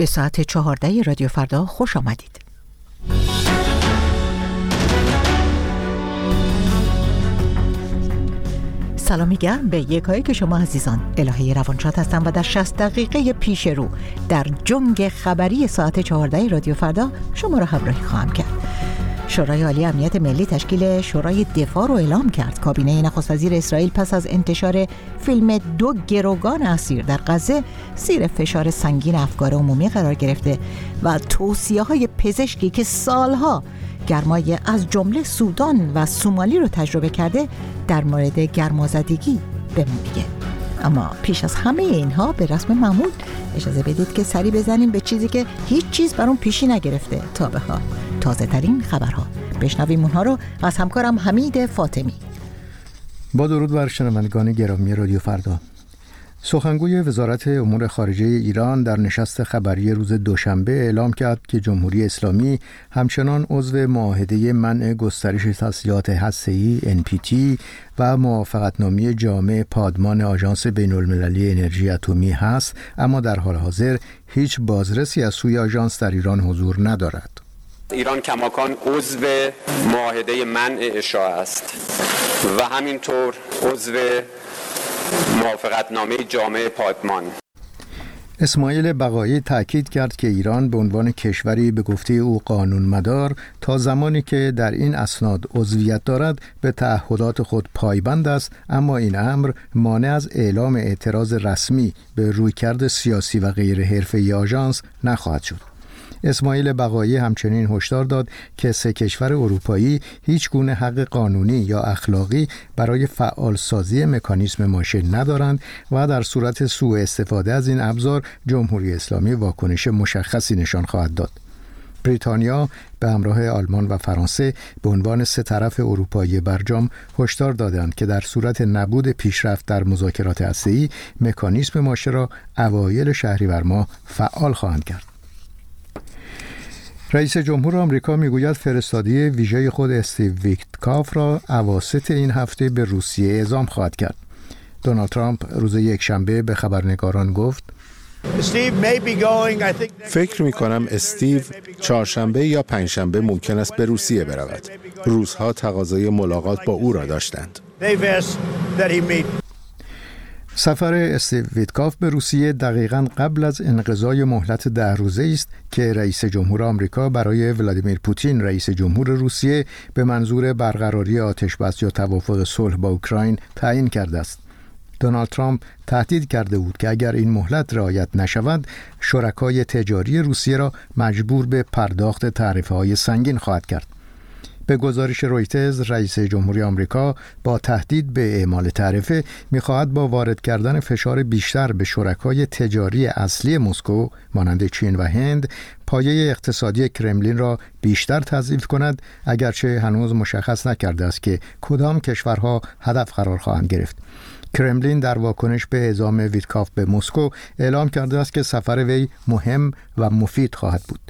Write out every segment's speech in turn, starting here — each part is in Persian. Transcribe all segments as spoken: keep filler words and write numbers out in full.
به ساعت چهارده رادیو فردا خوش آمدید. سلامی گرم به یکایی که شما عزیزان. الهه روانشاد هستم و در شصت دقیقه پیش رو در جنگ خبری ساعت چهارده رادیو فردا شما را همراهی خواهم کرد. شورای عالی امنیت ملی تشکیل شورای دفاع رو اعلام کرد. کابینه نخست وزیر اسرائیل پس از انتشار فیلم دو گروگان اسیر در غزه زیر فشار سنگین افکار عمومی قرار گرفته و توصیه‌های پزشکی که سالها گرمای از جمله سودان و سومالی رو تجربه کرده در مورد گرمازدگی بهمون میگه. اما پیش از همه اینها به رسم معمول اجازه بدید که سری بزنیم به چیزی که هیچ چیز برام پیشی نگرفته تا به حال. تازه ترین خبرها. بشنویم اونها رو از همکارم حمید فاطمی. با درود بر شنوندگان گرامی رادیو فردا. سخنگوی وزارت امور خارجه ایران در نشست خبری روز دوشنبه اعلام کرد که جمهوری اسلامی همچنان عضو معاهده منع گسترش تسلیحات هسته‌ای ان پی تی و موافقتنامه جامع پادمان آژانس بین‌المللی انرژی اتمی هست، اما در حال حاضر هیچ بازرسی از سوی آژانس در ایران حضور ندارد. ایران کماکان عضو معاهده منع اشاعه است و همینطور عضو موافقتنامه جامع پادمان. اسماعیل بقایی تأکید کرد که ایران به عنوان کشوری به گفته او قانون مدار تا زمانی که در این اسناد عضویت دارد به تعهدات خود پایبند است، اما این امر مانع از اعلام اعتراض رسمی به رویکرد سیاسی و غیر حرفه‌ای آژانس نخواهد شد. اسماعیل بقایی همچنین هشدار داد که سه کشور اروپایی هیچ گونه حق قانونی یا اخلاقی برای فعال سازی مکانیزم ماشه ندارند و در صورت سوء استفاده از این ابزار جمهوری اسلامی واکنش مشخصی نشان خواهد داد. بریتانیا به همراه آلمان و فرانسه به عنوان سه طرف اروپایی برجام هشدار دادند که در صورت نبود پیشرفت در مذاکرات هسته‌ای مکانیزم ماشه را اوایل شهریور ماه فعال خواهند کرد. رئیس جمهور آمریکا میگوید فرستادی ویژه خود استیو ویتکاف را اواسط این هفته به روسیه اعزام خواهد کرد. دونالد ترامپ روز یکشنبه به خبرنگاران گفت: فکر می کنم استیو چهارشنبه یا پنجشنبه ممکن است به روسیه برود. روس‌ها تقاضای ملاقات با او را داشتند. سفر استیو ویتکاف به روسیه دقیقاً قبل از انقضای مهلت ده روزه است که رئیس جمهور آمریکا برای ولادیمیر پوتین رئیس جمهور روسیه به منظور برقراری آتشبس یا توافق صلح با اوکراین تعیین کرده است. دونالد ترامپ تهدید کرده بود که اگر این مهلت رعایت نشود، شرکای تجاری روسیه را مجبور به پرداخت تعرفه‌های سنگین خواهد کرد. به گزارش رویترز، رئیس جمهوری آمریکا با تهدید به اعمال تعرفه می‌خواهد با وارد کردن فشار بیشتر به شرکای تجاری اصلی مسکو مانند چین و هند پایه اقتصادی کرملین را بیشتر تضعیف کند، اگرچه هنوز مشخص نکرده است که کدام کشورها هدف قرار خواهند گرفت. کرملین در واکنش به اعزام ویتکاف به مسکو اعلام کرده است که سفر وی مهم و مفید خواهد بود.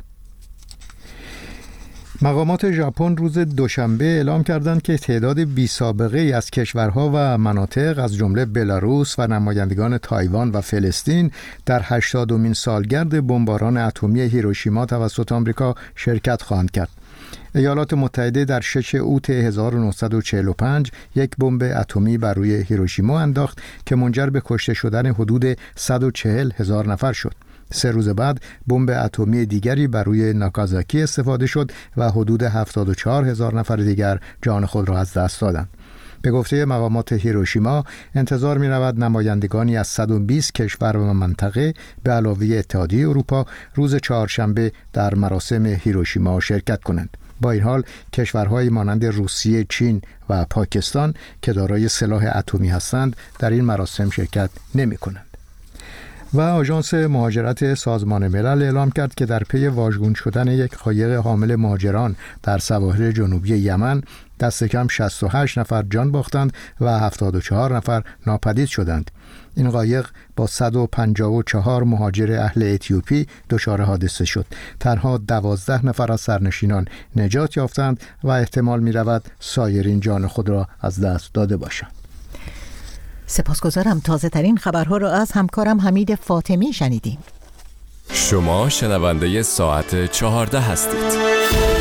مقامات ژاپن روز دوشنبه اعلام کردند که تعداد بی سابقه ای از کشورها و مناطق از جمله بلاروس و نمایندگان تایوان و فلسطین در هشتادمین سالگرد بمباران اتمی هیروشیما توسط آمریکا شرکت خواهند کرد. ایالات متحده در ششم اوت هزار و نهصد و چهل و پنج یک بمب اتمی بر روی هیروشیما انداخت که منجر به کشته شدن حدود صد و چهل هزار نفر شد. سه روز بعد بمب اتمی دیگری بر روی ناگازاکی استفاده شد و حدود هفتاد و چهار هزار نفر دیگر جان خود را از دست دادند. به گفته مقامات هیروشیما انتظار می‌رود نمایندگانی از صد و بیست کشور و منطقه به علاوه اتحادیه اروپا روز چهارشنبه در مراسم هیروشیما شرکت کنند. با این حال کشورهای مانند روسیه، چین و پاکستان که دارای سلاح اتمی هستند در این مراسم شرکت نمی‌کنند. و آژانس مهاجرت سازمان ملل اعلام کرد که در پی واژگون شدن یک قایق حامل مهاجران در سواحل جنوبی یمن دست کم شصت و هشت نفر جان باختند و هفتاد و چهار نفر ناپدید شدند. این قایق با صد و پنجاه و چهار مهاجر اهل اتیوپی دچار حادثه شد. تنها دوازده نفر از سرنشینان نجات یافتند و احتمال می رود سایرین جان خود را از دست داده باشند. سپاسگزارم. تازه ترین خبرها را از همکارم حمید فاطمی شنیدیم. شما شنونده ساعت چهارده هستید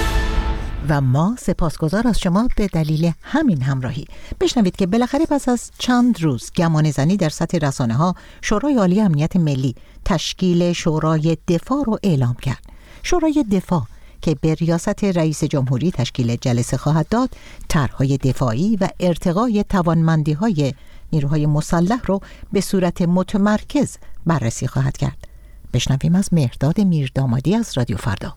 و ما سپاسگزار از شما به دلیل همین همراهی. بشنوید که بالاخره پس از چند روز گمانه‌زنی در سطح رسانه‌ها، شورای عالی امنیت ملی تشکیل شورای دفاع رو اعلام کرد. شورای دفاع که به ریاست رئیس جمهوری تشکیل جلسه خواهد داد، طرح‌های دفاعی و ارتقای توانمندی‌های نیروهای مسلح رو به صورت متمرکز بررسی خواهد کرد. بشنویم از مهرداد میردامادی از رادیو فردا.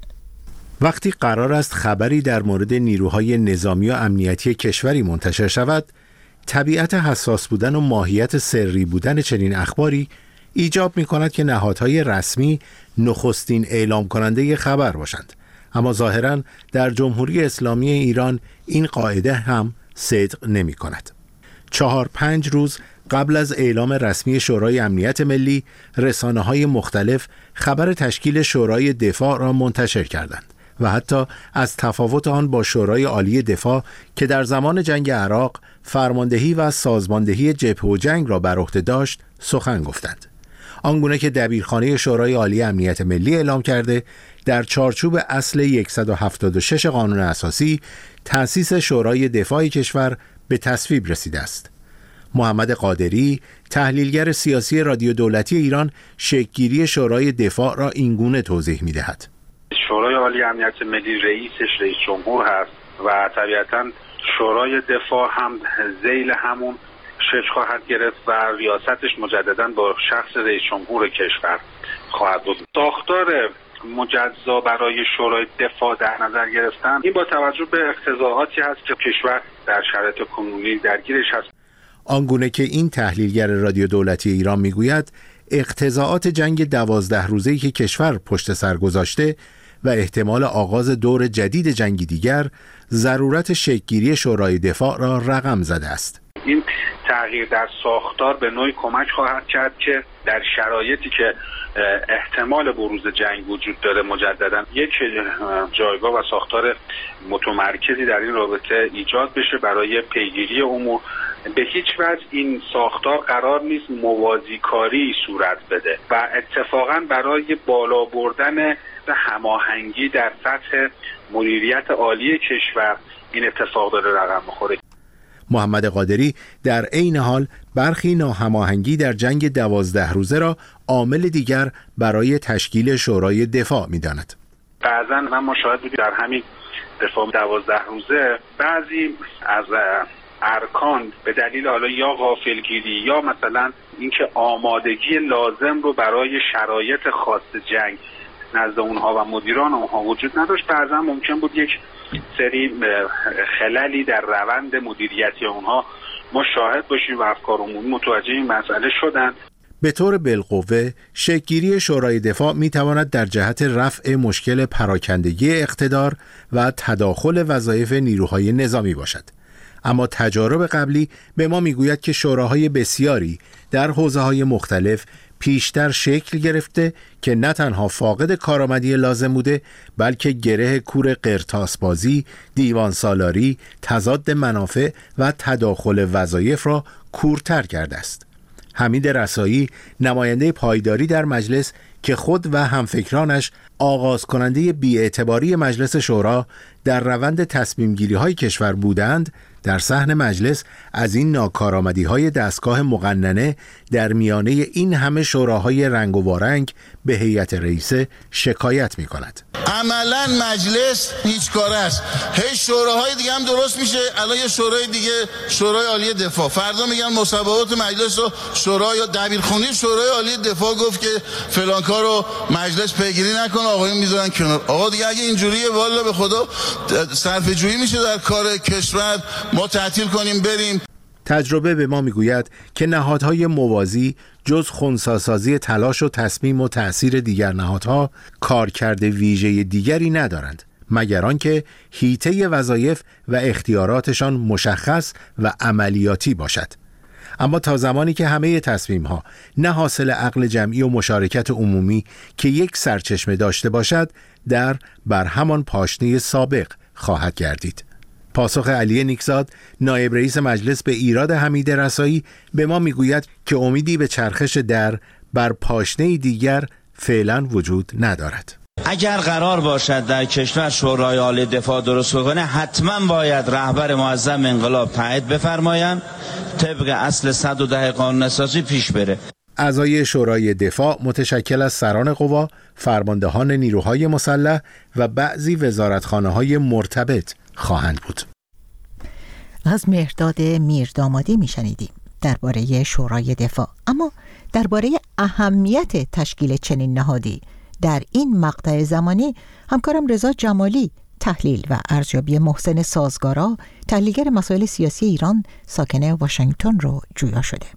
وقتی قرار است خبری در مورد نیروهای نظامی و امنیتی کشوری منتشر شود، طبیعت حساس بودن و ماهیت سری بودن چنین اخباری ایجاب می کند که نهادهای رسمی نخستین اعلام کننده خبر باشند. اما ظاهراً در جمهوری اسلامی ایران این قاعده هم صدق نمی کند. چهار پنج روز قبل از اعلام رسمی شورای امنیت ملی، رسانه‌های مختلف خبر تشکیل شورای دفاع را منتشر کردند و حتی از تفاوت آن با شورای عالی دفاع که در زمان جنگ عراق فرماندهی و سازماندهی جبهه و جنگ را بر عهده داشت سخن گفتند. آنگونه که دبیرخانه شورای عالی امنیت ملی اعلام کرده، در چارچوب اصل صد و هفتاد و شش قانون اساسی تأسیس شورای دفاع کشور به تصویب رسیده است. محمد قادری، تحلیلگر سیاسی رادیو دولتی ایران، شکل‌گیری شورای دفاع را اینگونه توضیح می‌دهد. شورای عالی امنیت ملی رئیسش رئیس جمهور هست و طبیعتاً شورای دفاع هم ذیل همون شکل خواهد گرفت و ریاستش مجدداً با شخص رئیس جمهور کشور خواهد بود. ساختار مجزا برای شورای دفاع در نظر گرفتن، این با توجه به اقتضاعاتی هست که کشور در شرایط کنونی درگیرش هست. آنگونه که این تحلیلگر رادیو دولتی ایران میگوید، اقتضاعات جنگ دوازده روزه‌ای که کشور پشت سر گذاشته و احتمال آغاز دور جدید جنگی دیگر، ضرورت شکل‌گیری شورای دفاع را رقم زده است. این تغییر در ساختار به نوعی کمک خواهد کرد که در شرایطی که احتمال بروز جنگ وجود داره مجددا یک جایگاه و ساختار متمرکزی در این رابطه ایجاد بشه برای پیگیری امور. به هیچ وجه این ساختار قرار نیست موازی کاری صورت بده و اتفاقا برای بالا بردن هماهنگی در سطح مدیریت عالی کشور این اتفاق داره رقم میخوره. محمد قادری در عین حال برخی ناهماهنگی در جنگ دوازده روزه را عامل دیگر برای تشکیل شورای دفاع می‌داند. بعضا من مشاهده بودم در همین دفاع دوازده روزه بعضی از ارکان به دلیل حالا یا غافلگیری یا مثلا اینکه آمادگی لازم رو برای شرایط خاص جنگ نزد اونها و مدیران اونها وجود نداشت، بعضا ممکن بود یک سری خللی در روند مدیریتی اونها ما شاهد باشیم و افکار عمومی متوجه این مسئله شدن. به طور بالقوه شکل‌گیری شورای دفاع می‌تواند در جهت رفع مشکل پراکندگی اقتدار و تداخل وظایف نیروهای نظامی باشد. اما تجارب قبلی به ما میگوید که شوراهای بسیاری در حوزه‌های مختلف پیشتر شکل گرفته که نه تنها فاقد کارآمدی لازم بوده، بلکه گره کور قرطاسبازی، دیوان سالاری، تضاد منافع و تداخل وظایف را کورتر کرده است. حمید رسایی، نماینده پایداری در مجلس که خود و همفکرانش آغاز کننده بی‌اعتباری مجلس شورا در روند تصمیم گیری های کشور بودند، در صحن مجلس از این ناکارآمدی های دستگاه مقننه در میانه این همه شوراهای رنگ و وارنگ به هیئت رئیسه شکایت می کند. عملا مجلس هیچ کاره است. هی شوراهای دیگه هم درست میشه. الان یه شورای دیگه، شورای عالی دفاع، فردا میگن مصوبات مجلس رو شورای دبیرخونه شورای عالی دفاع گفت که فلان کارو مجلس پیگیری نکنه، آقایون میذارن کنار. آقا دیگه اگه اینجوریه والا به خدا صرفه جویی میشه در کار کشور، ما تعطیل کنیم بریم. تجربه به ما میگوید که نهادهای موازی جز خنثی‌سازی تلاش و تصمیم و تأثیر دیگر نهادها کارکرد ویژه دیگری ندارند، مگر آنکه حیطه وظایف و اختیاراتشان مشخص و عملیاتی باشد. اما تا زمانی که همه تصمیم‌ها نه حاصل عقل جمعی و مشارکت عمومی که یک سرچشمه داشته باشد، در بر همان پاشنه سابق خواهد گردید. پاسخ علی نیکزاد، نایب رئیس مجلس، به ایراد حمید رسایی به ما میگوید که امیدی به چرخش در بر پاشنه دیگر فعلا وجود ندارد. اگر قرار باشد در کشور شورای عالی دفاع درست کنه، حتما باید رهبر معظم انقلاب تایید بفرمایند، طبق اصل صد و ده قانون اساسی پیش بره. اعضای شورای دفاع متشکل از سران قوا، فرماندهان نیروهای مسلح و بعضی وزارتخانه‌های مرتبط خواهند بود. از مهرداد میردامادی میشنیدیم درباره شورای دفاع. اما درباره اهمیت تشکیل چنین نهادی در این مقطع زمانی همکارم رضا جمالی تحلیل و ارزیابی محسن سازگارا، تحلیلگر مسائل سیاسی ایران ساکن واشنگتن رو جویا شده.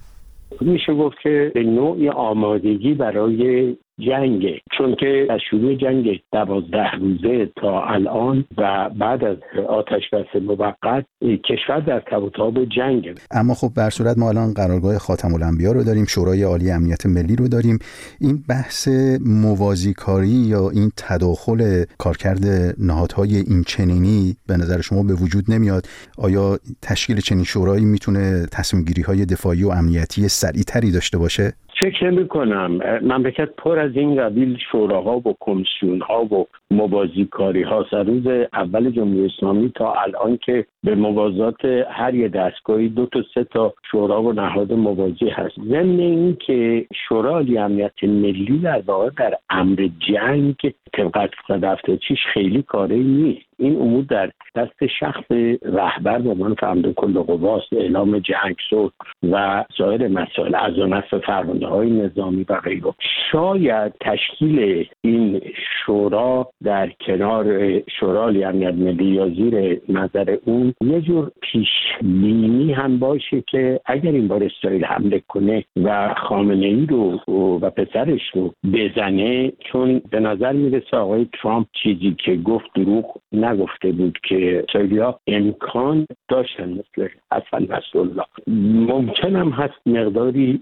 میشه گفت که به نوعی آمادگی برای جنگ، چون که از شروع جنگ دوازده روزه تا الان و بعد از آتش بس موقت کشور در تب و تاب جنگ. اما خب به هر صورت ما الان قرارگاه خاتم الانبیا رو داریم، شورای عالی امنیت ملی رو داریم. این بحث موازیکاری یا این تداخل کارکرد نهادهای این چنینی به نظر شما به وجود نمیاد؟ آیا تشکیل چنین شورایی میتونه تصمیم گیری های دفاعی و امنیتی سریعتری داشته باشه؟ فکر میکنم مملکت پر از این قبیل شوراها و کمیسیون ها و موازیکاری ها از روز اول جمهوری اسلامی تا الان که به موازات هر یه دستگاهی دو تا سه تا شورا و نهاد موازی هست. ضمن این که شورای عالی امنیت ملی در واقع در امر جنگ طبق دفترچیش خیلی کاری نیست. این امور در دست شخص رهبر به عنوان فرمانده کل قواست، اعلام جنگ، صلح و سایر مسائل، از نصب فرمانده‌های نظامی و غیره. شاید تشکیل این شورا در کنار شورای عالی امنیت ملی یا زیر نظر اون یه جور پیش بینی هم باشه که اگر این بار اسرائیل حمله کنه و خامنه‌ای رو و پسرش رو بزنه، چون به نظر میرسه آقای ترامپ چیزی که گفت دروغ نگفته بود که اسرائیلیا امکان داشتن مثل حسن نصرالله. ممکن هم هست مقداری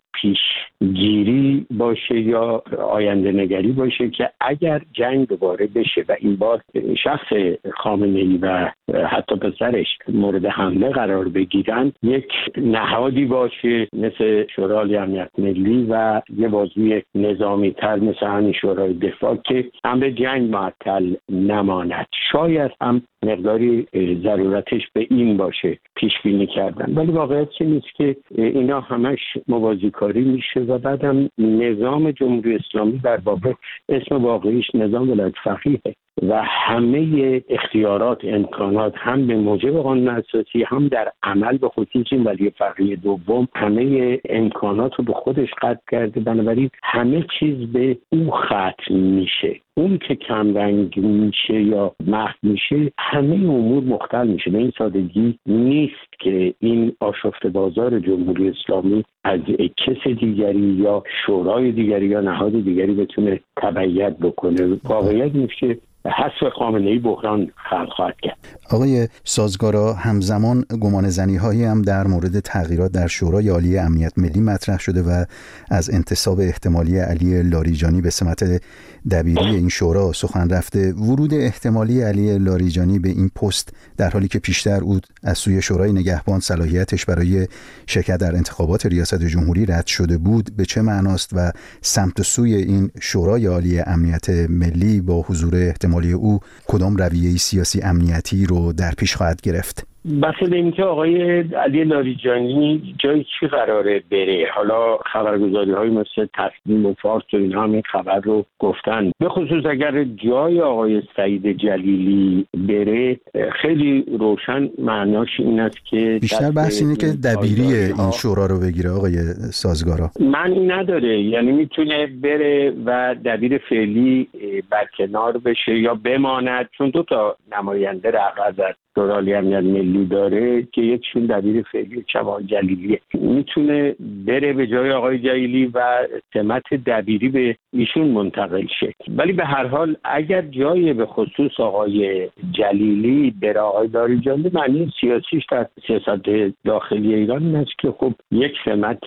پیشگیری باشه یا آینده نگری باشه که اگر جنگ دوباره بشه و این بار شخص خامنه‌ای و حتی پسرش مورد حمله قرار بگیرن، یک نهادی باشه مثل شورای عالی امنیت ملی و یه بازوی نظامی تر مثل همین شورای دفاع که امر جنگ معطل نماند. شاید هم مقداری ضرورتش به این باشه پیش بینی کردن، ولی واقعیت چه نیست که اینا همش موازیکاری میشه و بعدم نظام جمهوری اسلامی در واقع اسم واقعیش نظام ولایت فقیهه و همه اختیارات، امکانات هم به موجب قانون اساسی هم در عمل به خصوص این ولی فقیه دوم همه امکانات رو به خودش قطع کرده. بنابراین همه چیز به او ختم میشه. اون که کم رنگ میشه یا محو میشه، همه امور مختل میشه. به این سادگی نیست که این آشفته بازار جمهوری اسلامی از کس دیگری یا شورای دیگری یا نهاد دیگری بتونه تبعیت بکنه. واقعیت میشه حذف خامنه‌ای بحران خلق خواهد کرد. آقای سازگارا، همزمان گمان زنی هایی هم در مورد تغییرات در شورای عالی امنیت ملی مطرح شده و از انتصاب احتمالی علی لاریجانی به سمت دبیری این شورا سخن رفته. ورود احتمالی علی لاریجانی به این پست در حالی که پیشتر او از سوی شورای نگهبان صلاحیتش برای شرکت در انتخابات ریاست جمهوری رد شده بود، به چه معناست و سمت سوی این شورای عالی امنیت ملی با حضور احتمالی او کدام رویه سیاسی امنیتی رو در پیش خواهد گرفت؟ بحث به این که آقای علی لاریجانی جای چی قراره بره. حالا خبرگزاری های مثل تصمیم و فارس و اینا هم این خبر رو گفتن. به خصوص اگر جای آقای سعید جلیلی بره، خیلی روشن معناش این است که بیشتر بحث اینه که دبیری این شورا رو بگیره. آقای سازگارا، معنی نداره، یعنی میتونه بره و دبیر فعلی برکنار بشه یا بماند، چون دو تا نماینده رقم در شورای عالی امنیت ملی داره که یکشون دبیر فعلی آقای جلیلیه. میتونه بره به جای آقای جلیلی و سمت دبیری به ایشون منتقل شه. ولی به هر حال اگر جای به خصوص آقای جلیلی بره آقای لاریجانی، معنی سیاسیش در سیاست داخلی ایران این است که خب یک سمت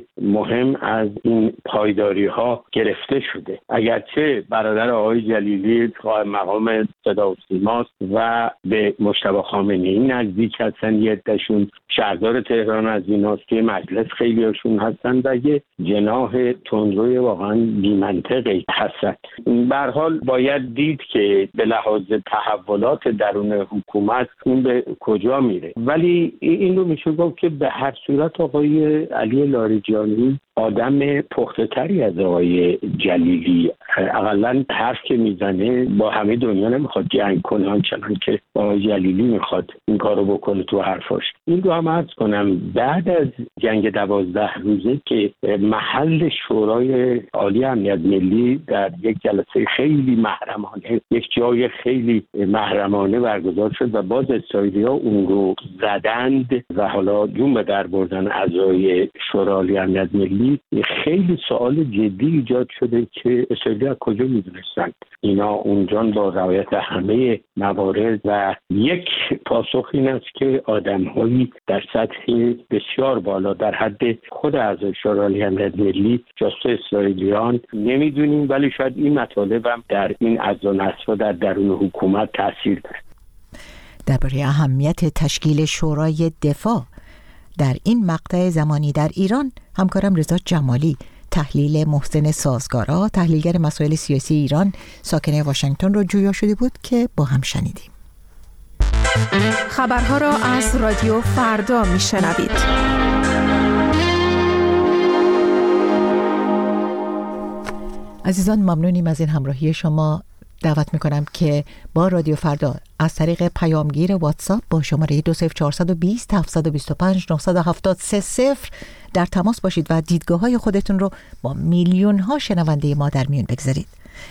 مهم از این پایداری ها گرفته شده. اگرچه برادر آقای جلیلی قائم مقام صدا و سیماست و به مجتبی خامنه‌ای نزدیک هستن، یه عده‌شون شهردار تهران از ایناست که مجلس خیلی هاشون هستن و یه جناح تندروی واقعا بی‌منطقی هستن. به هر حال باید دید که به لحاظ تحولات درون حکومت اون به کجا میره، ولی این رو میشه گفت که به هر صورت آقای علی لاریجانی آدم پخته تری از آقای جلیلی، اقلا حرف که میزنه با همه دنیا نمیخواد جنگ کنه آنچنان که آقای جلیلی میخواد این کارو بکنه تو حرفاش. این رو هم عرض کنم بعد از جنگ دوازده روزه که محل شورای عالی امنیت ملی در یک جلسه خیلی محرمانه، یک جای خیلی محرمانه برگزار شد و باز اسرائیلی‌ها اون رو زدند و حالا جون به در بردن اعضای شورای عالی امنیت ملی، خیلی سوال جدی ایجاد شده که اسرائیلی از کجا میدونستند اینا اونجا با رعایت همه موارد. و یک پاسخ این است که آدم‌هایی در سطح بسیار بالا در حد خود اعضای شورای عالی امنیت ملی جاسوس اسرائیلیان نمیدونیم، ولی شاید این مطالب هم در این عز و نصف در درون حکومت تاثیر داره. درباره اهمیت تشکیل شورای دفاع در این مقطع زمانی در ایران، همکارم رضا جمالی تحلیل محسن سازگارا، تحلیلگر مسائل سیاسی ایران ساکن واشنگتن رو جویا شده بود که با هم شنیدیم. خبرها را از رادیو فردا میشنوید. عزیزان ممنونیم از این همراهی شما. دعوت میکنم که با رادیو فردا از طریق پیامگیر واتساپ با شماره دو صفر چهار دو صفر هفت دو پنج نه هفت سه صفر در تماس باشید و دیدگاه های خودتون رو با میلیون ها شنونده ما در میون بگذارید.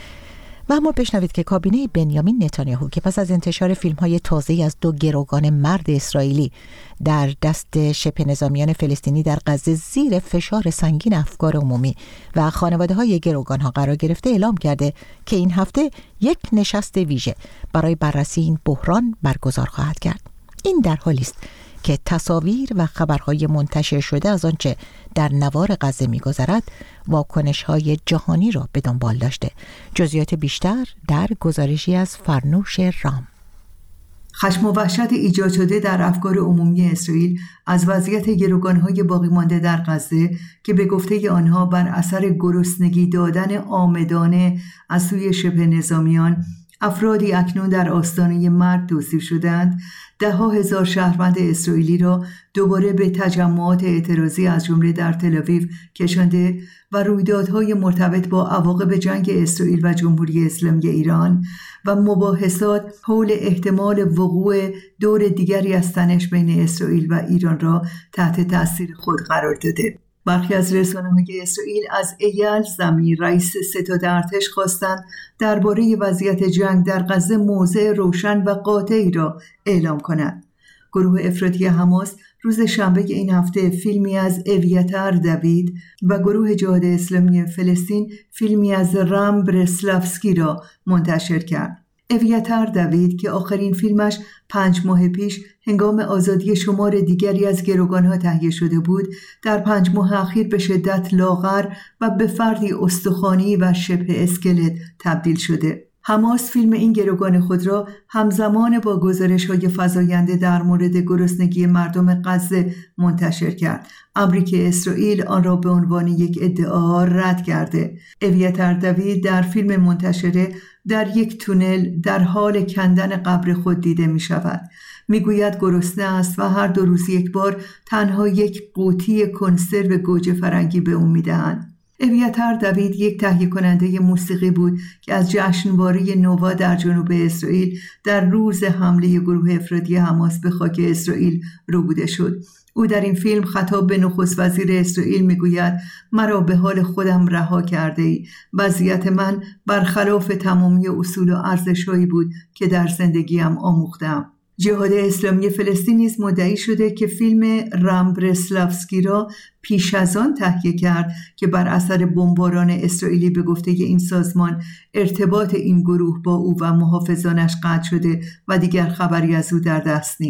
و اما بشنوید که کابینه بنیامین نتانیاهو که پس از انتشار فیلم های تازه‌ای از دو گروگان مرد اسرائیلی در دست شبه نظامیان فلسطینی در غزه زیر فشار سنگین افکار عمومی و خانواده های گروگان ها قرار گرفته، اعلام کرده که این هفته یک نشست ویژه برای بررسی این بحران برگزار خواهد کرد. این در حالی است که تصاویر و خبرهای منتشر شده از آنچه در نوار غزه می‌گذرد واکنش‌های جهانی را به دنبال داشته. جزئیات بیشتر در گزارشی از فرنوش رام. خشم و وحشت ایجاد شده در افکار عمومی اسرائیل از وضعیت گروگان‌های باقی مانده در غزه که به گفته آنها بر اثر گرسنگی دادن عامدانه از سوی شبه نظامیان افرادی اکنون در آستانه مرگ توصیف شدند، ده ها هزار شهروند اسرائیلی را دوباره به تجمعات اعتراضی از جمله در تل‌آویو کشانده و رویدادهای مرتبط با عواقب جنگ اسرائیل و جمهوری اسلامی ایران و مباحثات حول احتمال وقوع دور دیگری از تنش بین اسرائیل و ایران را تحت تأثیر خود قرار داده. برخی از رسانه‌های اسرائیل از ایال زمیر رئیس ستاد ارتش خواستند درباره وضعیت جنگ در غزه موضع روشن و قاطعی را اعلام کند. گروه افراطی حماس روز شنبه این هفته فیلمی از اویاتار داوید و گروه جهاد اسلامی فلسطین فیلمی از رام برسلافسکی را منتشر کرد. اویاتار داوید که آخرین فیلمش پنج ماه پیش هنگام آزادی شمار دیگری از گروگانها تهیه شده بود، در پنج ماه اخیر به شدت لاغر و به فردی استخوانی و شبه اسکلت تبدیل شده. حماس فیلم این گروگان خود را همزمان با گزارش‌های فزاینده در مورد گرسنگی مردم غزه منتشر کرد، امری که اسرائیل آن را به عنوان یک ادعا رد کرده. اویاتار داوید در فیلم منتشره در یک تونل در حال کندن قبر خود دیده می شود. می گوید گرسنه است و هر دو روز یک بار تنها یک قوطی کنسرو گوجه فرنگی به او می دهند. اویاتار داوید یک تهیه کننده موسیقی بود که از جشنواره نووا در جنوب اسرائیل در روز حمله گروه افراطی حماس به خاک اسرائیل روبوده شد. او در این فیلم خطاب به نخست وزیر اسرائیل میگوید مرا به حال خودم رها کرده ای. وضعیت من برخلاف تمامی اصول و ارزش‌هایی بود که در زندگیم آموختم. جهاد اسلامی فلسطین نیز مدعی شده که فیلم رام برسلافسکی را پیش از آن تهیه کرد که بر اثر بمباران اسرائیلی به گفته این سازمان ارتباط این گروه با او و محافظانش قطع شده و دیگر خبری از او در دست نیست.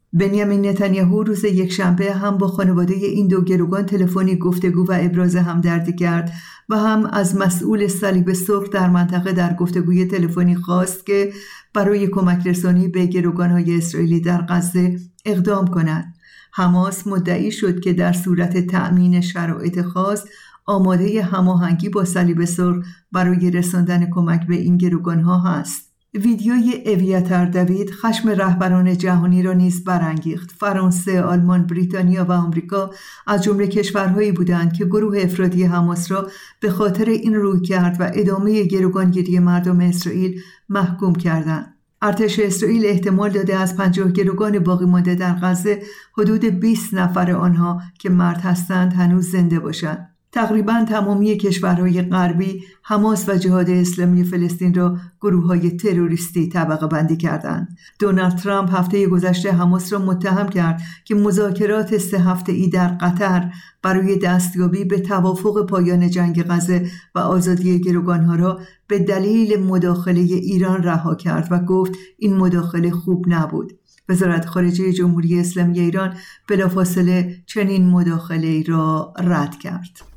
بنیامین نتانیاهو روز یکشنبه هم با خانواده این دو گروگان تلفنی گفتگو و ابراز همدردی کرد و هم از مسئول صلیب سرخ در منطقه در گفتگوی تلفنی خواست که برای کمک رسانی به گروگان‌های اسرائیلی در غزه اقدام کند. حماس مدعی شد که در صورت تأمین شرایط خاص آماده هماهنگی با صلیب سرخ برای رساندن کمک به این گروگان‌ها هست. ویدیوی اویاتر دوید خشم رهبران جهانی را نیز برانگیخت. فرانسه، آلمان، بریتانیا و آمریکا از جمله کشورهایی بودند که گروه افرادی حماس را به خاطر این رویکرد و ادامه گروگانگیری مردم اسرائیل محکوم کردند. ارتش اسرائیل احتمال داده از پنجاه گروگان باقی مانده در غزه حدود بیست نفر آنها که مرد هستند هنوز زنده باشند. تقریباً تمامی کشورهای غربی حماس و جهاد اسلامی فلسطین را گروه‌های تروریستی طبقه بندی کردند. دونالد ترامپ هفته گذشته حماس را متهم کرد که مذاکرات سه هفته‌ای در قطر برای دستیابی به توافق پایان جنگ غزه و آزادی گروگان‌ها را به دلیل مداخله ایران رها کرد و گفت این مداخله خوب نبود. وزارت خارجه جمهوری اسلامی ایران بلافاصله چنین مداخله‌ای را رد کرد.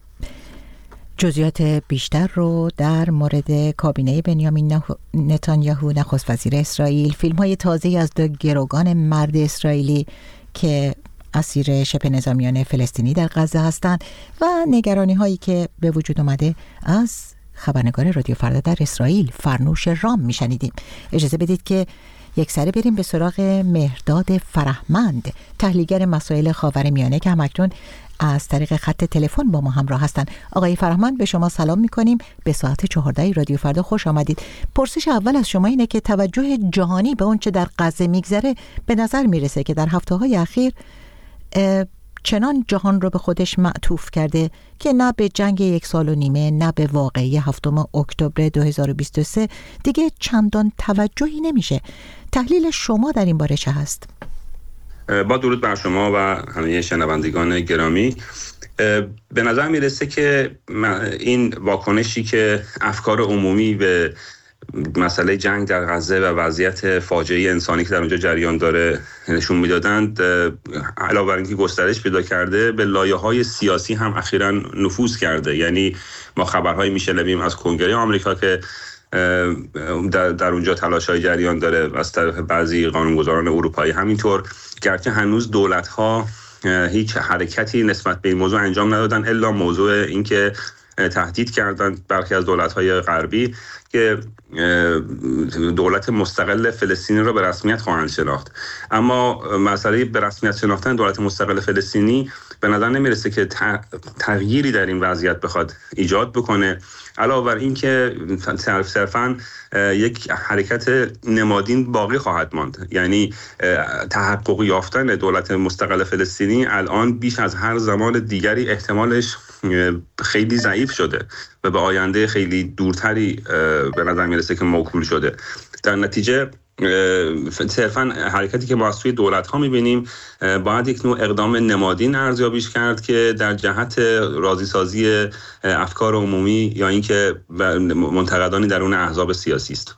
جزئیات بیشتر رو در مورد کابینه بنیامین نتانیاهو نخست وزیر اسرائیل، فیلم‌های تازه از دو گروگان مرد اسرائیلی که اسیر شبه نظامیان فلسطینی در غزه هستند و نگرانی هایی که به وجود آمده از خبرنگار رادیو فردا در اسرائیل فرنوش رام میشنیدیم. اجازه بدید که یک سره بریم به سراغ مهرداد فرهمند، تحلیلگر مسائل خاورمیانه که همکنون از طریق خط تلفن با ما همراه هستند. آقای فرهمند، به شما سلام میکنیم. به ساعت چهارده رادیو فردا خوش آمدید. پرسش اول از شما اینه که توجه جهانی به اون چه در غزه میگذره به نظر میرسه که در هفته‌های اخیر چنان جهان رو به خودش معطوف کرده که نه به جنگ یک سال و نیمه نه به واقعه هفتم اکتبر دو هزار و بیست و سه دیگه چندان توجهی نمیشه. تحلیل شما در این باره چه هست؟ با درود بر شما و همه شنوندگان گرامی، به نظر میرسه که این واکنشی که افکار عمومی به مسئله جنگ در غزه و وضعیت فاجعه انسانی که در اونجا جریان داره نشون میدادند، علاوه بر اینکه گسترش پیدا کرده به لایه‌های سیاسی هم اخیراً نفوذ کرده. یعنی ما خبرهایی میشنویم از کنگره آمریکا که در, در اونجا تلاش‌های جریان داره از طرف بعضی قانونگذاران اروپایی، همینطور گرچه هنوز دولت‌ها هیچ حرکتی نسبت به این موضوع انجام ندادن الا موضوع اینکه تهدید کردن برخی از دولت‌های غربی که دولت مستقل فلسطینی را به رسمیت خواهند شناخت. اما مسئله به رسمیت شناختن دولت مستقل فلسطینی به نظر نمیرسه که تغییری در این وضعیت بخواد ایجاد بکنه، علاوه بر این که صرفاً یک حرکت نمادین باقی خواهد ماند. یعنی تحقق یافتن دولت مستقل فلسطینی الان بیش از هر زمان دیگری احتمالش خیلی ضعیف شده و به آینده خیلی دورتری به نظر میرسه که موکول شده. در نتیجه صرفاً حرکتی که ما از سوی دولت‌ها می‌بینیم باید یک نوع اقدام نمادین ارزیابیش کرد که در جهت راضی‌سازی افکار عمومی یا اینکه منتقدانی درون احزاب سیاسی است.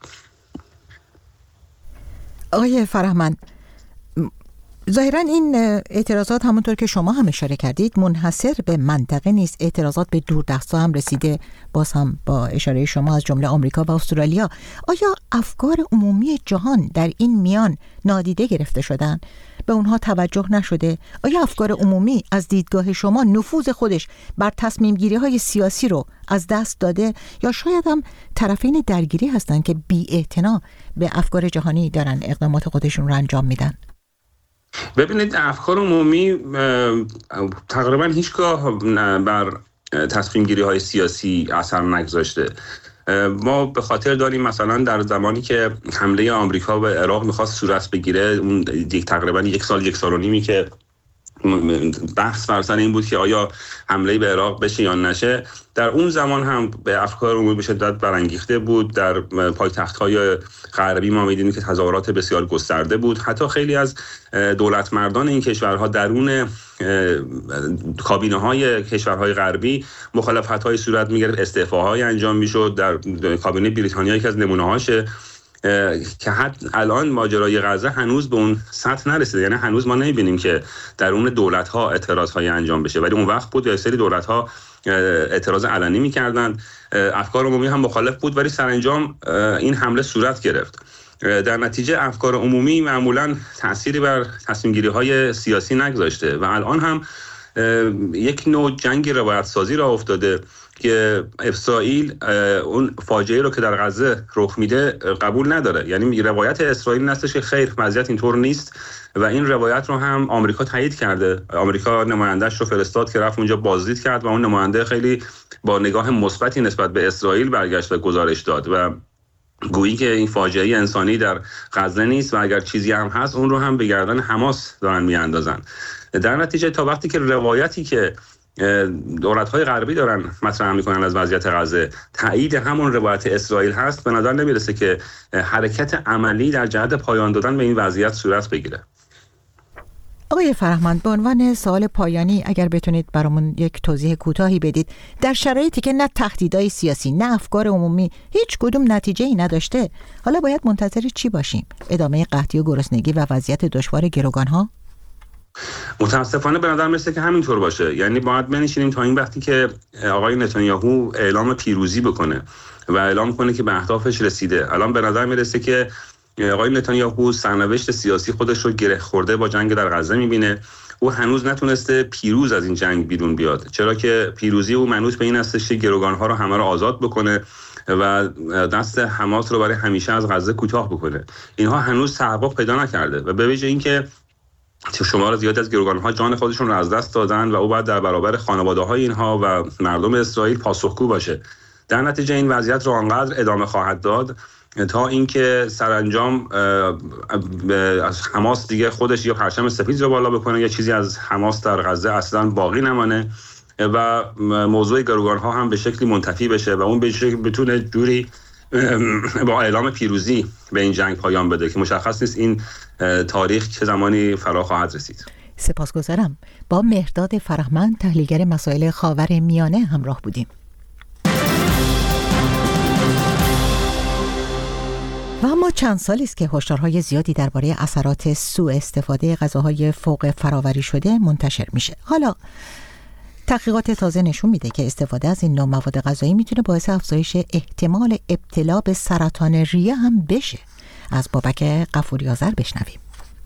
آقای فرهمند، ظاهراً این اعتراضات همونطور که شما هم اشاره کردید منحصر به منطقه نیست، اعتراضات به دوردست‌ها هم رسیده، باز هم با اشاره شما از جمله آمریکا و استرالیا. آیا افکار عمومی جهان در این میان نادیده گرفته شدن؟ به اونها توجه نشده؟ آیا افکار عمومی از دیدگاه شما نفوذ خودش بر تصمیم گیری های سیاسی رو از دست داده یا شاید هم طرفین درگیری هستن که بی‌اعتنا به افکار جهانی دارن اقدامات خودشون رو انجام میدن؟ ببینید، افکار عمومی تقریبا هیچگاه بر تصمیم گیری های سیاسی اثر نگذاشته. ما به خاطر داریم مثلا در زمانی که حمله آمریکا به عراق میخواست صورت بگیره، اون تقریبا یک سال یک سال و نیمی که بحث بر سر این بود که آیا حمله به عراق بشه یا نشه، در اون زمان هم به افکار عمومی به شدت برانگیخته بود. در پایتخت‌های غربی ما می‌دیدیم که تظاهرات بسیار گسترده بود. حتی خیلی از دولت مردان این کشورها درون کابینه‌های کشورهای غربی مخالفت‌های صورت می‌گرفت، استعفاهای انجام می‌شد. در کابینه بریتانیا یکی از نمونه‌هاشه که حتی الان ماجرای غزه هنوز به اون سطح نرسیده. یعنی هنوز ما نمیبینیم که درون دولت‌ها اعتراض‌های انجام بشه، ولی اون وقت بود یه سری دولت‌ها اعتراض علنی می‌کردند، افکار عمومی هم مخالف بود، ولی سرانجام این حمله صورت گرفت. در نتیجه افکار عمومی معمولاً تأثیری بر تصمیم‌گیری‌های سیاسی نگذاشته و الان هم یک نوع جنگ روایت سازی را افتاده که اسرائیل اون فاجعه رو که در غزه رخ میده قبول نداره. یعنی روایت اسرائیل هستش که خیر وضعیت اینطور نیست و این روایت رو هم آمریکا تایید کرده. آمریکا نماینده‌اش رو فرستاد که رفت اونجا بازدید کرد و اون نماینده خیلی با نگاه مثبتی نسبت به اسرائیل برگشت و گزارش داد و گویی که این فاجعه انسانی در غزه نیست و اگر چیزی هم هست اون رو هم به گردن حماس دارن میاندازن. در نتیجه تا وقتی که روایتی که دولت‌های غربی دارن مطرح میکنن از وضعیت غزه تایید همون روایت اسرائیل هست، به نظر نمیرسه که حرکت عملی در جهت پایان دادن به این وضعیت صورت بگیره. آقای فرهمند، به عنوان سوال پایانی اگر بتونید برامون یک توضیح کوتاهی بدید، در شرایطی که نه تهدیدهای سیاسی نه افکار عمومی هیچ کدوم نتیجه‌ای نداشته، حالا باید منتظر چی باشیم؟ ادامه قحطی و گرسنگی و وضعیت دشوار گروگان‌ها؟ متاسفانه به نظر میرسه که همینطور باشه. یعنی باید بنشینیم تا این وقتی که آقای نتانیاهو اعلام پیروزی بکنه و اعلام کنه که به اهدافش رسیده. الان به نظر میرسه که آقای نتانیاهو سرنوشت سیاسی خودش رو گره خورده با جنگ در غزه میبینه. او هنوز نتونسته پیروز از این جنگ بیرون بیاد، چرا که پیروزی او منوط به این هستش که گروگان‌ها رو همه رو آزاد بکنه و دست حماس رو برای همیشه از غزه کوتاه بکنه. اینها هنوز تحقق پیدا نکرده و به ویژه اینکه شمار زیادی از گروگان‌ها جان خودشون رو از دست دادن و او باید در برابر خانواده‌های اینها و مردم اسرائیل پاسخگو باشه. در نتیجه این وضعیت رو آنقدر ادامه خواهد داد تا اینکه سرانجام از حماس دیگه خودش یا پرچم سفید رو بالا بکنه یا چیزی از حماس در غزه اصلا باقی نمانه و موضوع گروگان‌ها هم به شکلی منتفی بشه و اون به شکلی بتونه جوری با اعلام پیروزی به این جنگ پایان بده که مشخص نیست این تاریخ چه زمانی فرا خواهد رسید. سپاسگزارم. با مهرداد فرهمند، تحلیلگر مسائل خاورمیانه همراه بودیم. و اما چند سالی است که هشدارهای زیادی درباره اثرات سوء استفاده غذاهای فوق فراوری شده منتشر میشه. حالا تحقیقات تازه نشون میده که استفاده از این نوع مواد غذایی میتونه باعث افزایش احتمال ابتلا به سرطان ریه هم بشه. از بابک غفوری آذر بشنویم.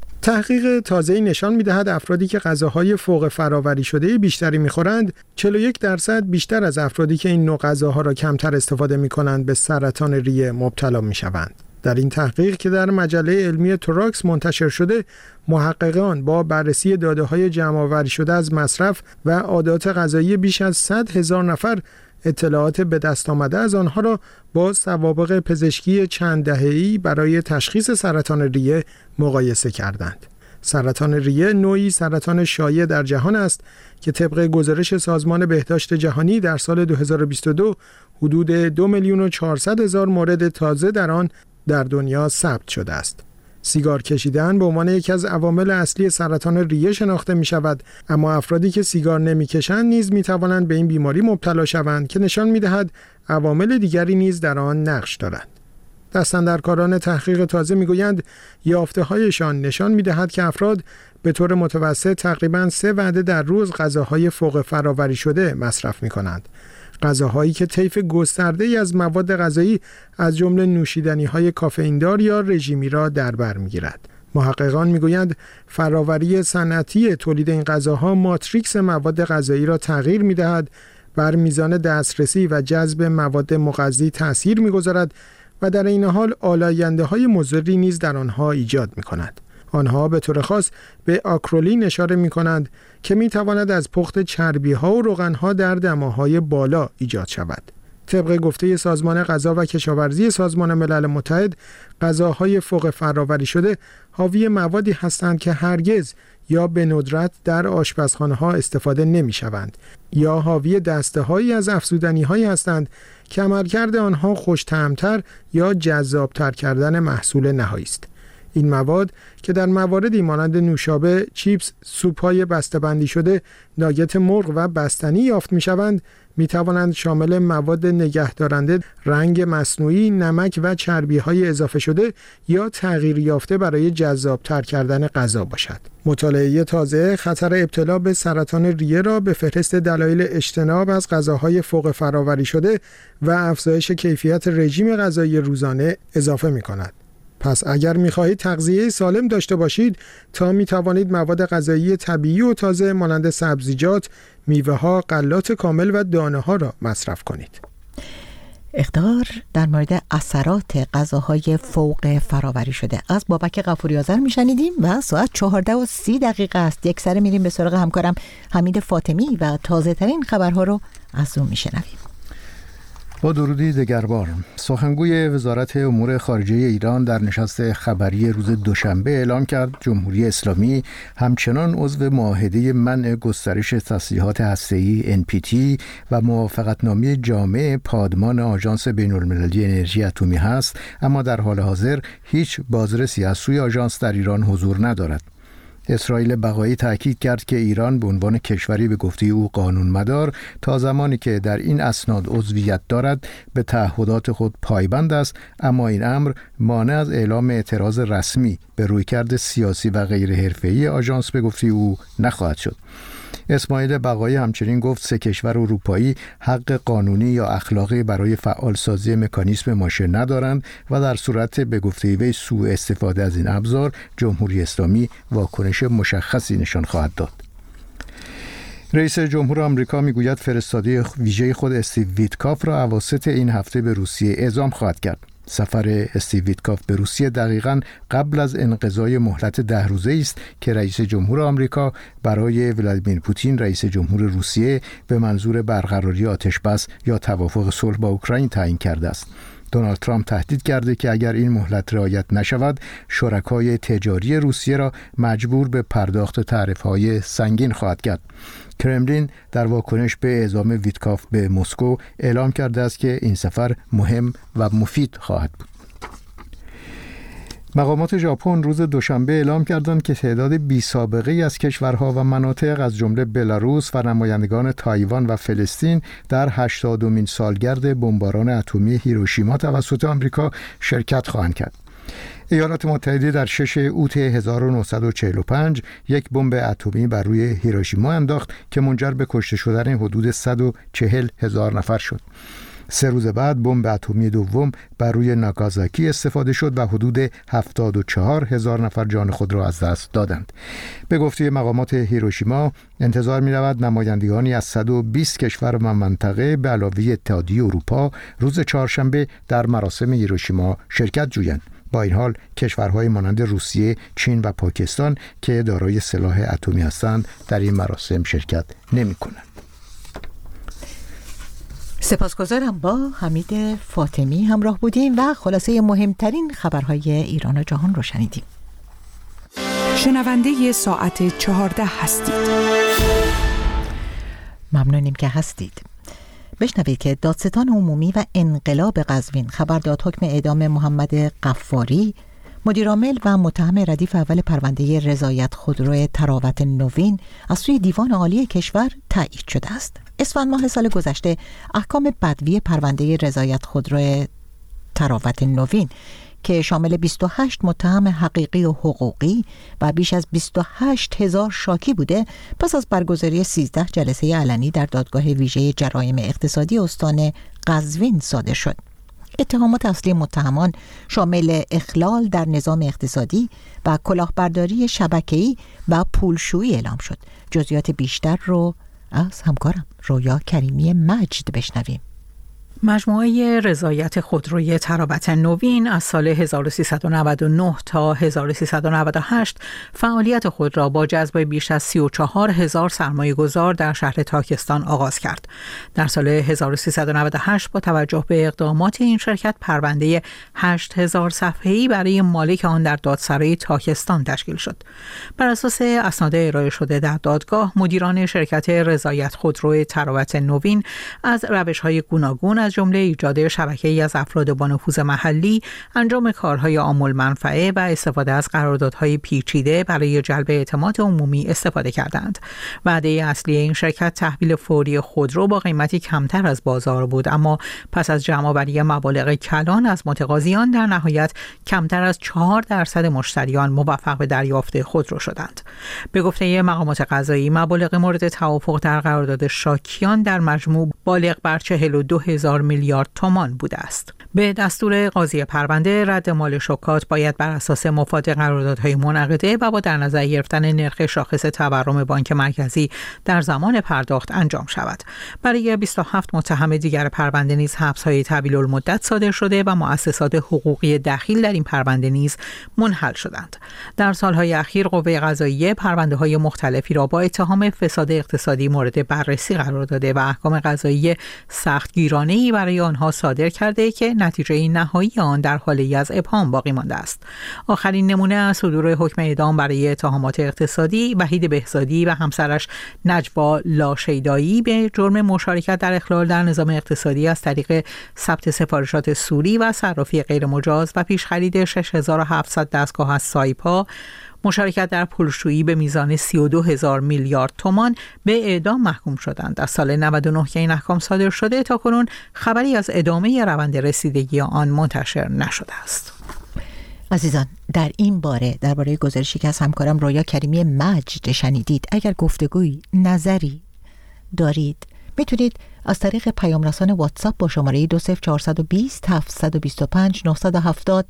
تحقیق تازه‌ای نشان می‌دهد افرادی که غذاهای فوق فراوری شده بیشتری می‌خورند، چهل و یک درصد بیشتر از افرادی که این نوع غذاها را کمتر استفاده می‌کنند به سرطان ریه مبتلا می‌شوند. در این تحقیق که در مجله علمی توراکس منتشر شده، محققان با بررسی داده‌های جمع‌آوری شده از مصرف و عادات غذایی بیش از صد هزار نفر اطلاعات به دست آمده از آنها را با سوابق پزشکی چند دهه‌ای برای تشخیص سرطان ریه مقایسه کردند. سرطان ریه نوعی سرطان شایع در جهان است که طبق گزارش سازمان بهداشت جهانی در سال دو هزار و بیست و دو حدود دو میلیون و چهارصد هزار مورد تازه در آن در دنیا ثبت شده است. سیگار کشیدن به عنوان یکی از عوامل اصلی سرطان ریه شناخته می شود، اما افرادی که سیگار نمی کشند نیز می توانند به این بیماری مبتلا شوند که نشان می دهد عوامل دیگری نیز در آن نقش دارند. دستاندرکاران تحقیق تازه می گویند یافته هایشان نشان می دهد که افراد به طور متوسط تقریباً سه وعده در روز غذاهای فوق فراوری شده مصرف می کنند. غذاهایی که طیف گسترده‌ای از مواد غذایی از جمله نوشیدنی‌های کافئیندار یا رژیمی را در بر می‌گیرد. محققان می‌گویند فراوری صنعتی تولید این غذاها ماتریکس مواد غذایی را تغییر می‌دهد، بر میزان دسترسی و جذب مواد مغذی تأثیر می‌گذارد و در این حال آلاینده‌های مضری نیز در آنها ایجاد می‌کند. آنها به طور خاص به آکرولین اشاره می کنند که می تواند از پخت چربی ها و روغن ها در دماهای بالا ایجاد شود. طبق گفته سازمان غذا و کشاورزی سازمان ملل متحد، غذاهای فوق فراوری شده حاوی موادی هستند که هرگز یا به ندرت در آشپزخانه ها استفاده نمی شوند یا حاوی دسته هایی از افزودنی هایی هستند که عملکرد آنها خوش طعم‌تر یا جذابتر کردن محصول نهایی است. این مواد که در مواردی مانند نوشابه، چیپس، سوپ‌های بسته‌بندی شده، ناگت مرغ و بستنی یافت می‌شوند، می‌توانند شامل مواد نگهدارنده، رنگ مصنوعی، نمک و چربی‌های اضافه شده یا تغییر یافته برای جذاب‌تر کردن غذا باشد. مطالعه تازه خطر ابتلا به سرطان ریه را به فهرست دلایل اجتناب از غذاهای فوق فرآوری شده و افزایش کیفیت رژیم غذایی روزانه اضافه می‌کند. پس اگر می‌خواهید تغذیه سالم داشته باشید، تا می‌توانید مواد غذایی طبیعی و تازه مانند سبزیجات، میوه‌ها، غلات کامل و دانه‌ها را مصرف کنید. اخطار در مورد اثرات غذاهای فوق فرآوری شده از بابک غفوری آذر میشنیدیم و ساعت چهارده و سی دقیقه است. یک سره میریم به سراغ همکارم حمید فاطمی و تازه ترین خبرها رو از اون میشنویم. با درودی دگربار، سخنگوی وزارت امور خارجه ایران در نشست خبری روز دوشنبه اعلام کرد جمهوری اسلامی همچنان عضو معاهده منع گسترش تسلیحات هسته‌ای ان پی تی و موافقتنامه جامع پادمان آژانس بین‌المللی انرژی اتمی است، اما در حال حاضر هیچ بازرسی از سوی آژانس در ایران حضور ندارد. اسرائیل بقایی تأکید کرد که ایران به عنوان کشوری به گفته او قانونمدار تا زمانی که در این اسناد عضویت دارد به تعهدات خود پایبند است، اما این امر مانع از اعلام اعتراض رسمی به رویکرد سیاسی و غیر حرفه‌ای آژانس به گفته او نخواهد شد. اسماعیل بقایی همچنین گفت سه کشور اروپایی حق قانونی یا اخلاقی برای فعالسازی مکانیزم ماشه ندارند و در صورت به گفته وی سوء استفاده از این ابزار جمهوری اسلامی واکنش مشخصی نشان خواهد داد. رئیس جمهور آمریکا میگوید فرستاده ویژه خود استیو ویتکاف را اواسط این هفته به روسیه اعزام خواهد کرد. سفر استیو ویتکاف به روسیه دقیقاً قبل از انقضای مهلت ده روزه است که رئیس جمهور آمریکا برای ولادیمیر پوتین رئیس جمهور روسیه به منظور برقراری آتشبس یا توافق صلح با اوکراین تعیین کرده است. دونالد ترامپ تهدید کرده که اگر این مهلت رعایت نشود، شرکای تجاری روسیه را مجبور به پرداخت تعرفه‌های سنگین خواهد کرد. کرملین در واکنش به اعزام ویتکاف به مسکو اعلام کرده است که این سفر مهم و مفید خواهد بود. مقامات ژاپن روز دوشنبه اعلام کردند که تعداد بی سابقه از کشورها و مناطق از جمله بلاروس و نمایندگان تایوان و فلسطین در هشتادمین سالگرد بمباران اتمی هیروشیما توسط آمریکا شرکت خواهند کرد. ایالات متحده در شش اوت هزار و نهصد و چهل و پنج یک بمب اتمی بر روی هیروشیما انداخت که منجر به کشته شدن حدود صد و چهل هزار نفر شد. سه روز بعد بمب اتمی دوم بر روی ناگازاکی استفاده شد و حدود هفتاد و چهار هزار نفر جان خود را از دست دادند. به گفته مقامات هیروشیما انتظار می رود نمایندگانی از صد و بیست کشور و منطقه به علاوه اتحادیه اروپا روز چهارشنبه در مراسم هیروشیما شرکت جویند. با این حال کشورهای مانند روسیه، چین و پاکستان که دارای سلاح اتمی هستند در این مراسم شرکت نمی کنند. سپاسگزارم. با حمید فاطمی همراه بودیم و خلاصه مهمترین خبرهای ایران و جهان رو شنیدیم. شنونده ساعت چهارده هستید. ممنونیم که هستید. بشنوید که دادستان عمومی و انقلاب قزوین خبر داد حکم اعدام محمد غفاری، مدیرعامل و متهم ردیف اول پرونده رضایت خودرو تراوت نوین از سوی دیوان عالی کشور تایید شده است. اسفند ماه سال گذشته احکام بدوی پرونده رضایت خودرو تراوت نوین که شامل بیست و هشت متهم حقیقی و حقوقی و بیش از بیست و هشت هزار شاکی بوده، پس از برگزاری سیزده جلسه علنی در دادگاه ویژه جرایم اقتصادی استان قزوین صادر شد. اتهامات اصلی متهمان شامل اخلال در نظام اقتصادی و کلاهبرداری شبکه‌ای و پولشویی اعلام شد. جزئیات بیشتر رو از همکارم رویا کریمی مجد بشنویم. مجموعه رضایت خودروی تراوت نوین از سال هزار و سیصد و نود و نه تا هزار و سیصد و نود و هشت فعالیت خود را با جذب بیش از سی و چهار هزار سرمایه گذار در شهر تاکستان آغاز کرد. در سال هزار و سیصد و نود و هشت با توجه به اقدامات این شرکت پرونده هشت هزار صفحه‌ای برای مالک آن در دادسرای تاکستان تشکیل شد. بر اساس اسناد ارائه شده در دادگاه، مدیران شرکت رضایت خودرو تراوت نوین از روش‌های گوناگون از جمله ایجاد شبکه‌ای از افراد با نفوذ محلی، انجام کارهای عامل منفعه و استفاده از قراردادهای پیچیده برای جلب اعتماد عمومی استفاده کردند. وعده اصلی این شرکت تحویل فوری خودرو با قیمتی کمتر از بازار بود، اما پس از جمع‌آوری مبالغ کلان از متقاضیان در نهایت کمتر از چهار درصد مشتریان موفق به دریافت خودرو شدند. به گفته مقامات قضایی، مبالغ مورد توافق در قرارداد شاکیان در مجموع بالغ بر چهل و دو هزار میلیارد تومان بوده است. به دستور قاضی پرونده، رد مال شکات باید بر اساس مفاد قراردادهای منعقده و با در نظر گرفتن نرخ شاخص تورم بانک مرکزی در زمان پرداخت انجام شود. برای بیست و هفت متهم دیگر پرونده نیز حبس‌های طویل المدت صادر شده و مؤسسات حقوقی دخیل در این پرونده نیز منحل شدند. در سالهای اخیر قوه قضاییه پرونده‌های مختلفی را با اتهام فساد اقتصادی مورد بررسی قرار داده و احکام قضایی سختگیرانه‌ای برای آنها صادر کرده که نتیجه نهایی آن در حالی از ابهام باقی مانده است. آخرین نمونه از صدور حکم اعدام برای اتهامات اقتصادی وحید بهزادی و همسرش نجوا لاشیدایی به جرم مشارکت در اخلال در نظام اقتصادی از طریق ثبت سفارشات سوری و صرافی غیرمجاز و پیش خرید شش هزار و هفتصد دستگاه از سایپا، مشارکت در پولشویی به میزان سی و دو هزار میلیارد تومان به اعدام محکوم شدند. از سال نود و نه که این احکام صادر شده تا کنون خبری از ادامه روند رسیدگی آن منتشر نشده است. عزیزان، در این باره درباره گزارشی که از همکارم رویا کریمی مجد شنیدید، اگر گفتگوی نظری دارید میتونید از طریق پیام رسان واتساپ با شماره دو صفر چهارصد و بیست هفتصد و بیست و پنج نهصد و هفتاد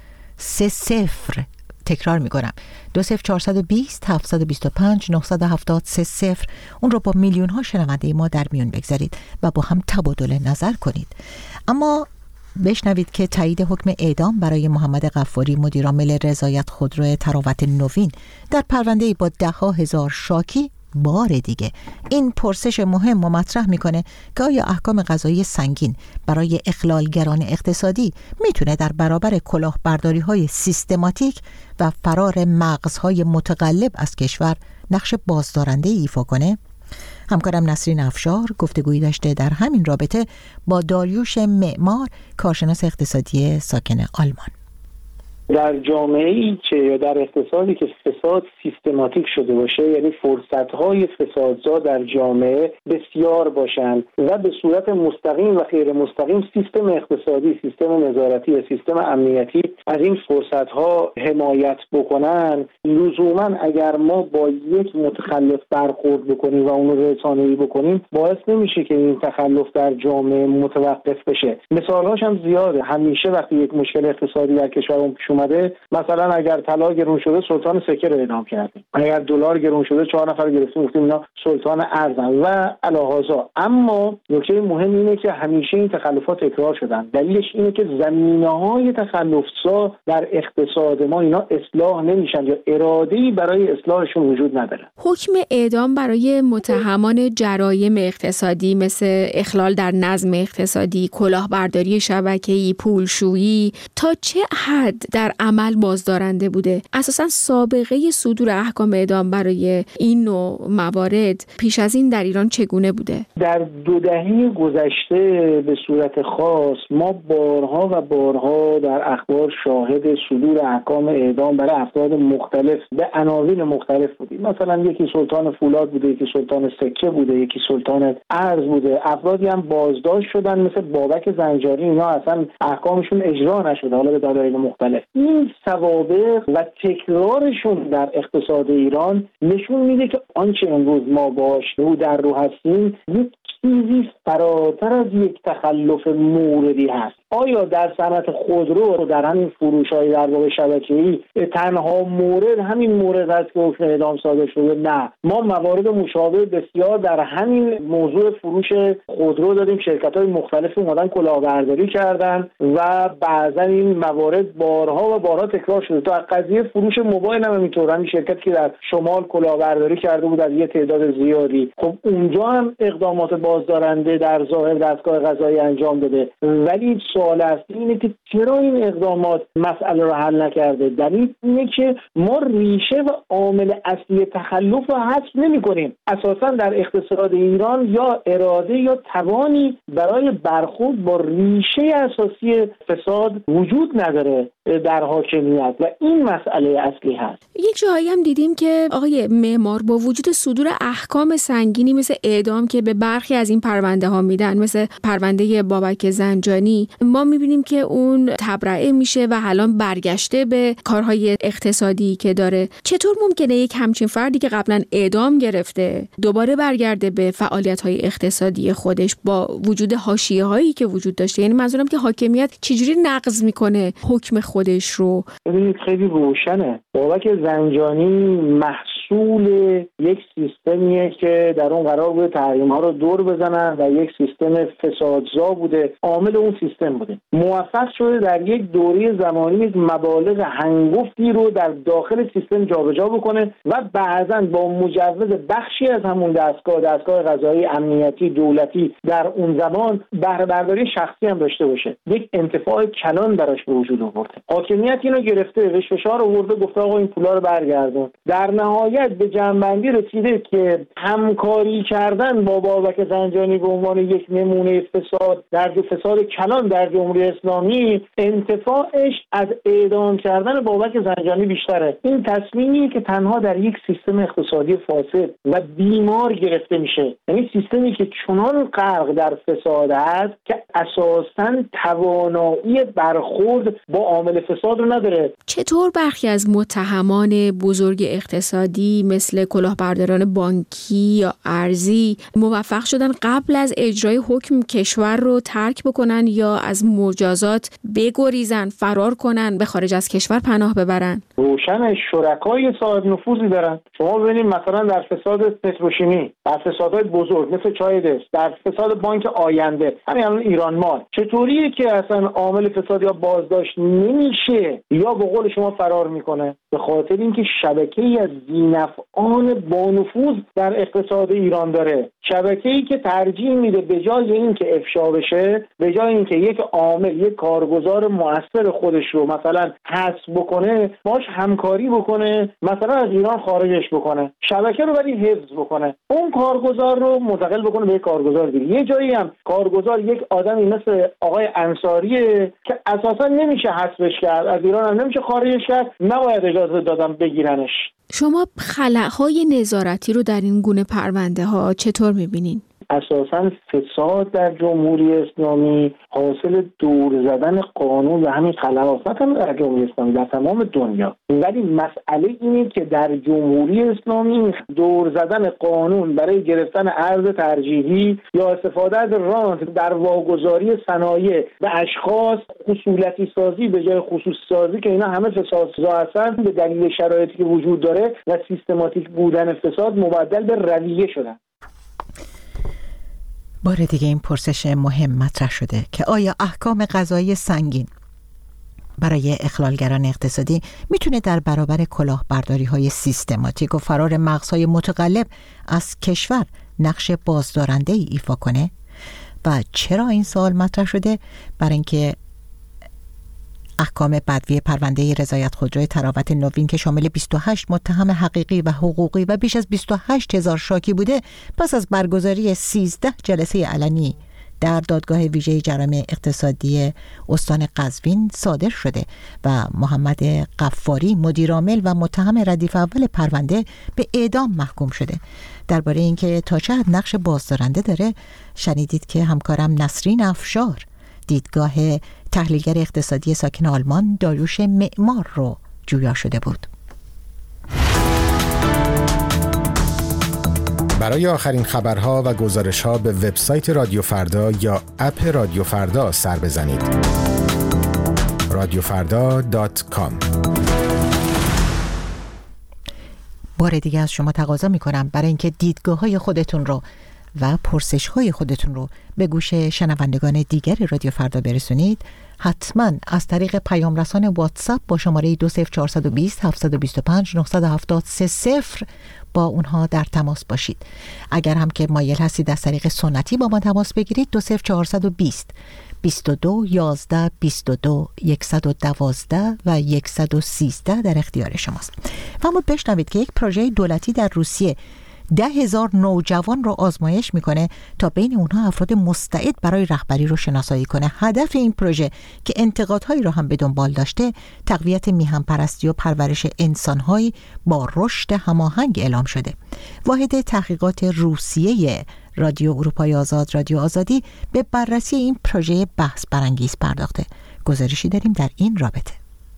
سه صفر، تکرار میکنم دو صفر چهارصد و بیست هفتصد و بیست و پنج نهصد و هفتاد سه صفر، اون رو با میلیون ها شنونده ما در میون بگذارید و با هم تبادل نظر کنید. اما بشنوید که تایید حکم اعدام برای محمد غفاری مدیرعامل رضایت خودرو تراوت نوین در پرونده با ده ها هزار شاکی بار دیگه این پرسش مهم و مطرح میکنه که آیا احکام قضایی سنگین برای اخلالگران اقتصادی میتونه در برابر کلاهبرداری های سیستماتیک و فرار مغزهای متقلب از کشور نقش بازدارنده ایفا کنه؟ همکارم نسرین افشار گفتگویی داشته در همین رابطه با داریوش معمار، کارشناس اقتصادی ساکن آلمان. در جامعه‌ای که یا در اقتصادی که فساد سیستماتیک شده باشه، یعنی فرصت‌های فسادزا در جامعه بسیار باشند و به صورت مستقیم و غیر مستقیم سیستم اقتصادی، سیستم نظارتی و سیستم امنیتی از این فرصت‌ها حمایت بکنن، لزوماً اگر ما با یک متخلف برخورد بکنیم و اون رو رسانه‌ای بکنیم، باعث نمیشه که این تخلف در جامعه متوقف بشه. مثال‌هاش هم زیاده. همیشه وقتی یک مشکل اقتصادی در کشورمون پیش اومده، مثلا اگر طلا گرون شده سلطان سکه رو اعدام کردیم، اگر دلار گرون شده چهار نفر رو گرفتیم گفتیم اینا سلطان ارزن و الهازا. اما نکته مهم اینه که همیشه این تخلفات تکرار شدن. دلیلش اینه که زمینه‌های تخلف‌زا در اقتصاد ما اینا اصلاح نمیشن یا اراده‌ای برای اصلاحشون وجود نداره. حکم اعدام برای متهمان جرایم اقتصادی مثل اخلال در نظم اقتصادی، کلاهبرداری شبکه‌ای، پولشویی تا چه حد در عمل بازدارنده بوده؟ اساساً سابقه صدور احکام اعدام برای این نوع موارد پیش از این در ایران چگونه بوده؟ در دو دهه گذشته به صورت خاص ما بارها و بارها در اخبار شاهد صدور احکام اعدام برای افراد مختلف به عناوین مختلف بودیم. مثلا یکی سلطان فولاد بوده، یکی سلطان سکه بوده، یکی سلطان ارز بوده. افرادی هم بازداشت شدن مثل بابک زنجانی، اینا اصلا احکامشون اجرا نشده حالا به دلایل مختلف. این سوابق و تکرارشون در اقتصاد ایران نشون میده که آنچه امروز ما باش رو در رو هستیم یک چیزی فراتر از یک تخلف موردی هست. آیا در صنعت خودرو در همین فروش‌های در واقع شبکه‌ای تنها مورد همین مورد است که حکم اعدام صادر شده؟ نه، ما موارد مشابه بسیار در همین موضوع فروش خودرو داریم. شرکت‌های مختلفی اومدن کلاهبرداری کردن و بعضا این موارد بارها و بارها تکرار شده. تا قضیه فروش موبایل هم اینطور، همین شرکتی که در شمال کلاهبرداری کرده بود از یه تعداد زیادی، خب اونجا هم اقدامات بازدارنده در ظاهر دستگاه قضایی انجام داده، ولی سوال اصلی اینه که چرا این اقدامات مسئله رو حل نکرده؟ دلیل اینه که ما ریشه و عامل اصلی تخلف رو حذف نمی‌کنیم. اساساً در اقتصاد ایران یا اراده یا توانی برای برخورد با ریشه اساسی فساد وجود نداره در حاکمیت و این مسئله اصلی هست. یک جایی هم دیدیم که آقای معمار با وجود صدور احکام سنگینی مثل اعدام که به برخی از این پرونده ها میدن، مثل پرونده بابک زنجانی، ما میبینیم که اون تبرئه میشه و الان برگشته به کارهای اقتصادی که داره. چطور ممکنه یک همچین فردی که قبلا اعدام گرفته دوباره برگرده به فعالیت‌های اقتصادی خودش با وجود حاشیه‌هایی که وجود داشته؟ یعنی منظورم که حاکمیت چجوری نقض میکنه حکم خودش رو؟ ببینید خیلی روشنه. بابک زنجانی محصول یک سیستمیه که در اون قرار بوده تحریم‌ها رو دور بزنن و یک سیستم فسادزا بوده، عامل اون سیستم بوده. موفق شده در یک دوره زمانی مبالغ هنگفتی رو در داخل سیستم جابجا بکنه و بعضاً با مجوز بخشی از همون دستگاه دستگاه قضایی امنیتی دولتی در اون زمان بهره برداری شخصی هم داشته باشه. یک انتفاع کلان براش به وجود آورده. حاکمیت اینو گرفته، بهش فشار آورده، گفته آقا این پولا رو برگردون. در نهایت به جنبندی رسیده که همکاری کردن با بابک زنجانی به عنوان یک نمونه فساد در فساد کلان در جمهوری اسلامی انتفاعش از اعدام کردن بابک زنجانی بیشتره. این تصمیمی که تنها در یک سیستم اقتصادی فاسد و بیمار گرفته میشه، یعنی سیستمی که چنان غرق در فساد است که اساساً توانایی برخورد با عامل فساد رو نداره. چطور برخی از متهمان بزرگ اقتصادی مثل کلاهبرداران بانکی یا ارزی موفق شدن قبل از اجرای حکم کشور رو ترک بکنن یا از مجازات بگریزن، فرار کنن، به خارج از کشور پناه ببرن؟ روشن شرکای صاحب نفوذی دارن. شما ببینید مثلا در فساد پتروشیمی، در فسادهای بزرگ مثل چای دست، در فساد بانک آینده، همین الان ایران مال، چطوریه که اصلا عامل فساد یا بازداشت نمیشه یا به قول شما فرار میکنه؟ به خاطر اینکه شبکه‌ای از بی‌نفعان با نفوذ در اقتصاد ایران داره، شبکه‌ای که ترجیح میده به جای اینکه افشا بشه، به جای اینکه یک عامل یک کارگزار مؤثر خودش رو مثلا حذف بکنه، باش همکاری بکنه، مثلا از ایران خارجش بکنه، شبکه رو ولی حفظ بکنه، اون کارگزار رو منتقل بکنه به یک کارگزار دیگه. یه جایی هم کارگزار یک آدمی مثل آقای انصاریه که اساسا نمیشه حذفش کرد، از ایران هم نمیشه خارجش کرد، نباید اجازه دادم بگیرنش. شما خلاهای نظارتی رو در این گونه پرونده ها چطور میبینین؟ اساساً فساد در جمهوری اسلامی حاصل دور زدن قانون و همین خلاف نه تنها در جمهوری اسلامی، در تمام دنیا. ولی مسئله اینه که در جمهوری اسلامی دور زدن قانون برای گرفتن ارز ترجیحی یا استفاده از رانت در واگذاری صنایع به اشخاص، خصوصیتی سازی به جای خصوصی سازی که اینا همه فسادزا هستن، به دلیل شرایطی که وجود داره و سیستماتیک بودن فساد مبدل به رویه شدن. بار دیگه این پرسش مهم مطرح شده که آیا احکام قضایی سنگین برای اخلالگران اقتصادی میتونه در برابر کلاهبرداری های سیستماتیک و فرار مغزهای متقلب از کشور نقش بازدارنده ای ایفا کنه؟ و چرا این سوال مطرح شده؟ برای اینکه احکام بدوی پرونده رضایت خودروی تراوت نوین که شامل بیست و هشت متهم حقیقی و حقوقی و بیش از بیست و هشت هزار شاکی بوده، پس از برگزاری سیزده جلسه علنی در دادگاه ویژه جرایم اقتصادی استان قزوین صادر شده و محمد غفاری مدیرعامل و متهم ردیف اول پرونده به اعدام محکوم شده. درباره اینکه تا چه حد نقش بازدارنده داره شنیدید که همکارم نسرین افشار دیدگاه تحلیلگر اقتصادی ساکن آلمان داریوش معمار رو جویا شده بود. برای آخرین خبرها و گزارش‌ها به وبسایت رادیو فردا یا اپ رادیو فردا سر بزنید. رادیو فردا دات کام. بار دیگه از شما تقاضا می‌کنم برای اینکه دیدگاه‌های خودتون رو و پرسش های خودتون رو به گوش شنوندگان دیگر رادیو فردا برسونید، حتما از طریق پیام رسان واتساپ با شماره دو صفر چهار دو صفر هفت دو پنج نه هفت سه صفر با اونها در تماس باشید. اگر هم که مایل هستید از طریق سنتی با ما تماس بگیرید، دو صفر چهار دو صفر بیست و دو یازده بیست و دو صد و دوازده و صد و سیزده در اختیار شماست. و اما بشنوید که یک پروژه دولتی در روسیه ده هزار نوجوان رو آزمایش میکنه تا بین اونها افراد مستعد برای رهبری رو شناسایی کنه. هدف این پروژه که انتقادهایی رو هم به دنبال داشته، تقویت میهن پرستی و پرورش انسانهایی با رشد هماهنگ اعلام شده. واحد تحقیقات روسیه رادیو اروپای آزاد، رادیو آزادی، به بررسی این پروژه بحث برانگیز پرداخته. گزارشی داریم در این رابطه.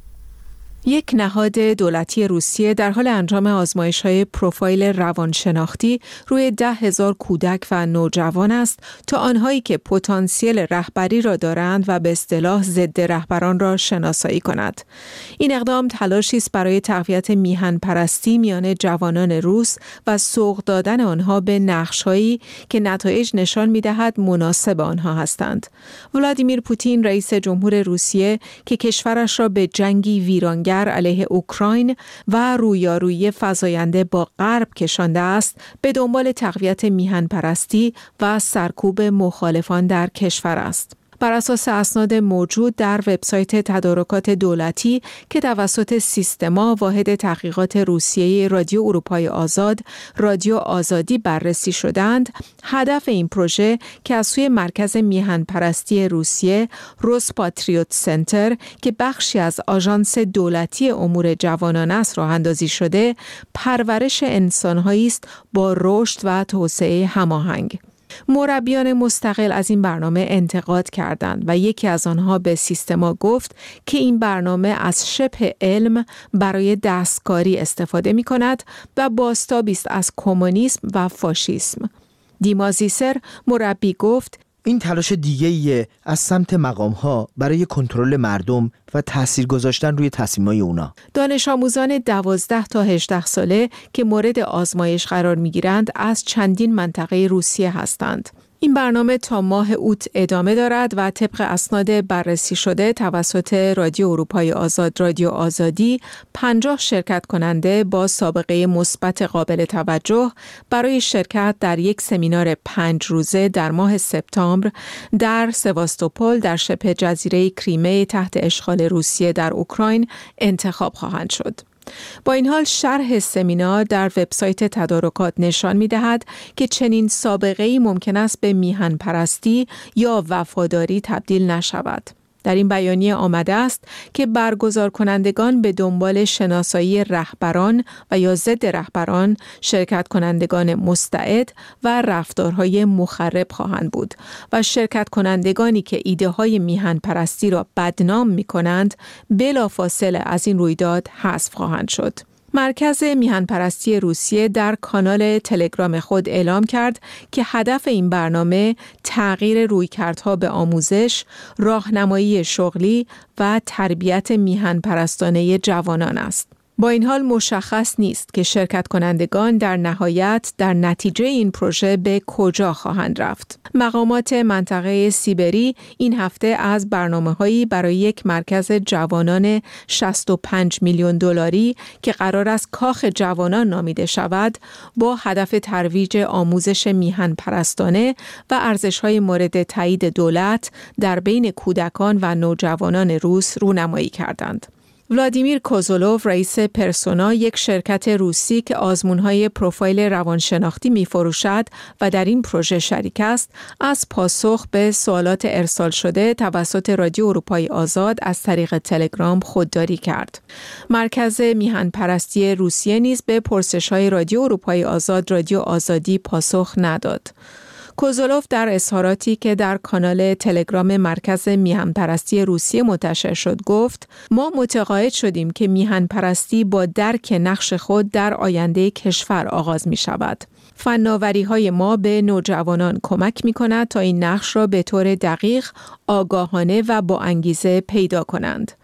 یک نهاد دولتی روسیه در حال انجام آزمایش‌های پروفایل روانشناختی روی ده هزار کودک و نوجوان است تا آنهایی که پتانسیل رهبری را دارند و به اصطلاح ضد رهبران را شناسایی کند. این اقدام تلاشی است برای تقویت میهن پرستی میان جوانان روس و سوق دادن آنها به نقش‌هایی که نتایج نشان می‌دهد مناسب آنها هستند. ولادیمیر پوتین رئیس جمهور روسیه که کشورش را به جنگی ویرانگر علیه اوکراین و رویارویی فزاینده با غرب کشانده است، به دنبال تقویت میهن پرستی و سرکوب مخالفان در کشور است. بر اساس اسناد موجود در وبسایت تدارکات دولتی که توسط سیستما واحد تحقیقات روسیه رادیو اروپای آزاد، رادیو آزادی بررسی شدند، هدف این پروژه که از سوی مرکز میهن پرستی روسیه روسپاتریوت سنتر که بخشی از آژانس دولتی امور جوانان است راه اندازی شده، پرورش انسان‌هایی است با رشد و توسعه هماهنگ. مربیان مستقل از این برنامه انتقاد کردند و یکی از آنها به سیستما گفت که این برنامه از شبه علم برای دستکاری استفاده می کند و بازتابی است از کمونیسم و فاشیسم. دیما زیسر مربی گفت این تلاش دیگه‌ایه از سمت مقام‌ها برای کنترل مردم و تأثیر گذاشتن روی تصمیم‌های اونا. دانش آموزان دوازده تا هجده ساله که مورد آزمایش قرار می‌گیرند از چندین منطقه روسیه هستند. این برنامه تا ماه اوت ادامه دارد و طبق اسناد بررسی شده توسط رادیو اروپای آزاد، رادیو آزادی، پنجاه شرکت کننده با سابقه مثبت قابل توجه برای شرکت در یک سمینار پنج روزه در ماه سپتامبر در سواستوپول در شبه جزیره کریمه تحت اشغال روسیه در اوکراین انتخاب خواهند شد. با این حال شرح سمینار در وبسایت تدارکات نشان می‌دهد که چنین سابقه‌ای ممکن است به میهن پرستی یا وفاداری تبدیل نشود. در این بیانیه آمده است که برگزار کنندگان به دنبال شناسایی رهبران و یا ضد رهبران، شرکت کنندگان مستعد و رفتارهای مخرب خواهند بود و شرکت کنندگانی که ایده های میهن پرستی را بدنام می کنند بلافاصله از این رویداد حذف خواهند شد. مرکز میهن پرستی روسیه در کانال تلگرام خود اعلام کرد که هدف این برنامه تغییر رویکردها به آموزش، راهنمایی شغلی و تربیت میهن پرستانه جوانان است. با این حال مشخص نیست که شرکت کنندگان در نهایت در نتیجه این پروژه به کجا خواهند رفت. مقامات منطقه سیبری این هفته از برنامه‌هایی برای یک مرکز جوانان شصت و پنج میلیون دلاری که قرار است کاخ جوانان نامیده شود، با هدف ترویج آموزش میهن پرستانه و ارزش‌های مورد تایید دولت در بین کودکان و نوجوانان روس رونمایی کردند. ولادیمیر کوزولوف رئیس پرسونا، یک شرکت روسی که آزمون‌های پروفایل روانشناختی می‌فروشد و در این پروژه شریک است، از پاسخ به سوالات ارسال شده توسط رادیو اروپای آزاد از طریق تلگرام خودداری کرد. مرکز میهن پرستی روسیه نیز به پرسش‌های رادیو اروپای آزاد، رادیو آزادی پاسخ نداد. کوزولوف در اظهاراتی که در کانال تلگرام مرکز میهن پرستی روسیه منتشر شد گفت: ما متقاعد شدیم که میهن پرستی با درک نقش خود در آینده کشور آغاز می شود. فناوری های ما به نوجوانان کمک می کند تا این نقش را به طور دقیق، آگاهانه و با انگیزه پیدا کنند.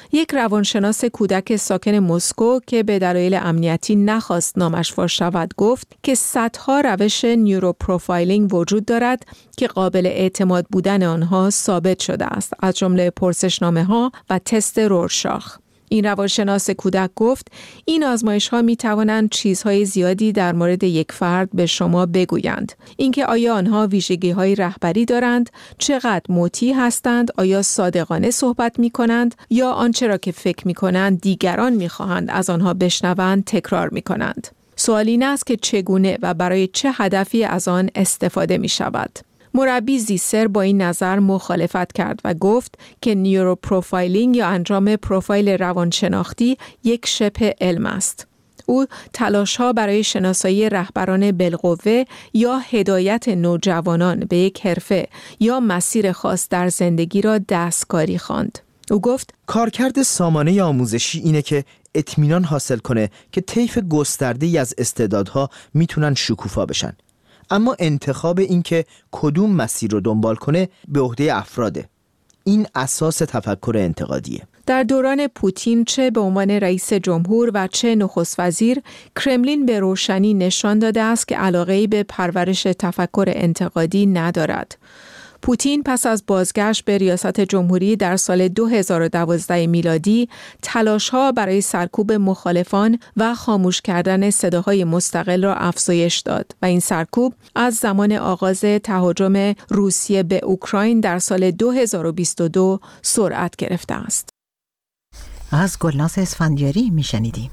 یک روانشناس کودک ساکن مسکو که به دلایل امنیتی نخواست نامش فاش شود گفت که صدها روش نیوروپروفایلینگ وجود دارد که قابل اعتماد بودن آنها ثابت شده است، از جمله پرسشنامه‌ها و تست رورشاخ. این روانشناس کودک گفت این آزمایش‌ها می‌توانند چیزهای زیادی در مورد یک فرد به شما بگویند. اینکه آیا آنها ویژگی‌های رهبری دارند، چقدر مطیع هستند، آیا صادقانه صحبت می‌کنند یا آنچه را که فکر می‌کنند دیگران می‌خواهند از آنها بشنوند تکرار می‌کنند. سوال این است که چگونه و برای چه هدفی از آن استفاده می‌شود. مربی زیسر با این نظر مخالفت کرد و گفت که نیوروپروفایلینگ یا انجام پروفایل روانشناختی یک شبه علم است. او تلاش‌ها برای شناسایی رهبران بالقوه یا هدایت نوجوانان به یک حرفه یا مسیر خاص در زندگی را دستکاری خواند. او گفت کارکرد سامانه آموزشی اینه که اطمینان حاصل کنه که طیف گسترده‌ای از استعدادها میتونن شکوفا بشن. اما انتخاب این که کدوم مسیر رو دنبال کنه به عهده افراده. این اساس تفکر انتقادیه. در دوران پوتین چه به عنوان رئیس جمهور و چه نخست وزیر، کرملین به روشنی نشان داده است که علاقه‌ای به پرورش تفکر انتقادی ندارد. پوتین پس از بازگشت به ریاست جمهوری در سال دو هزار و دوازده میلادی تلاش‌ها برای سرکوب مخالفان و خاموش کردن صداهای مستقل را افزایش داد و این سرکوب از زمان آغاز تهاجم روسیه به اوکراین در سال دو هزار و بیست و دو سرعت گرفته است. از گلناز اسفندیاری میشنیدیم.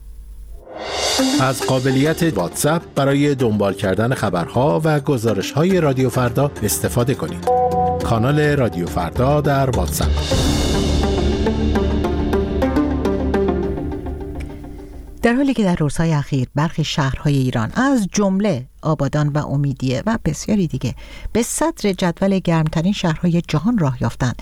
از قابلیت واتساپ برای دنبال کردن خبرها و گزارش‌های رادیو فردا استفاده کنید. کانال رادیو فردا در واتساپ. در حالی که در روزهای اخیر برخی شهرهای ایران از جمله آبادان و امیدیه و بسیاری دیگه به صدر جدول گرمترین شهرهای جهان راه یافتند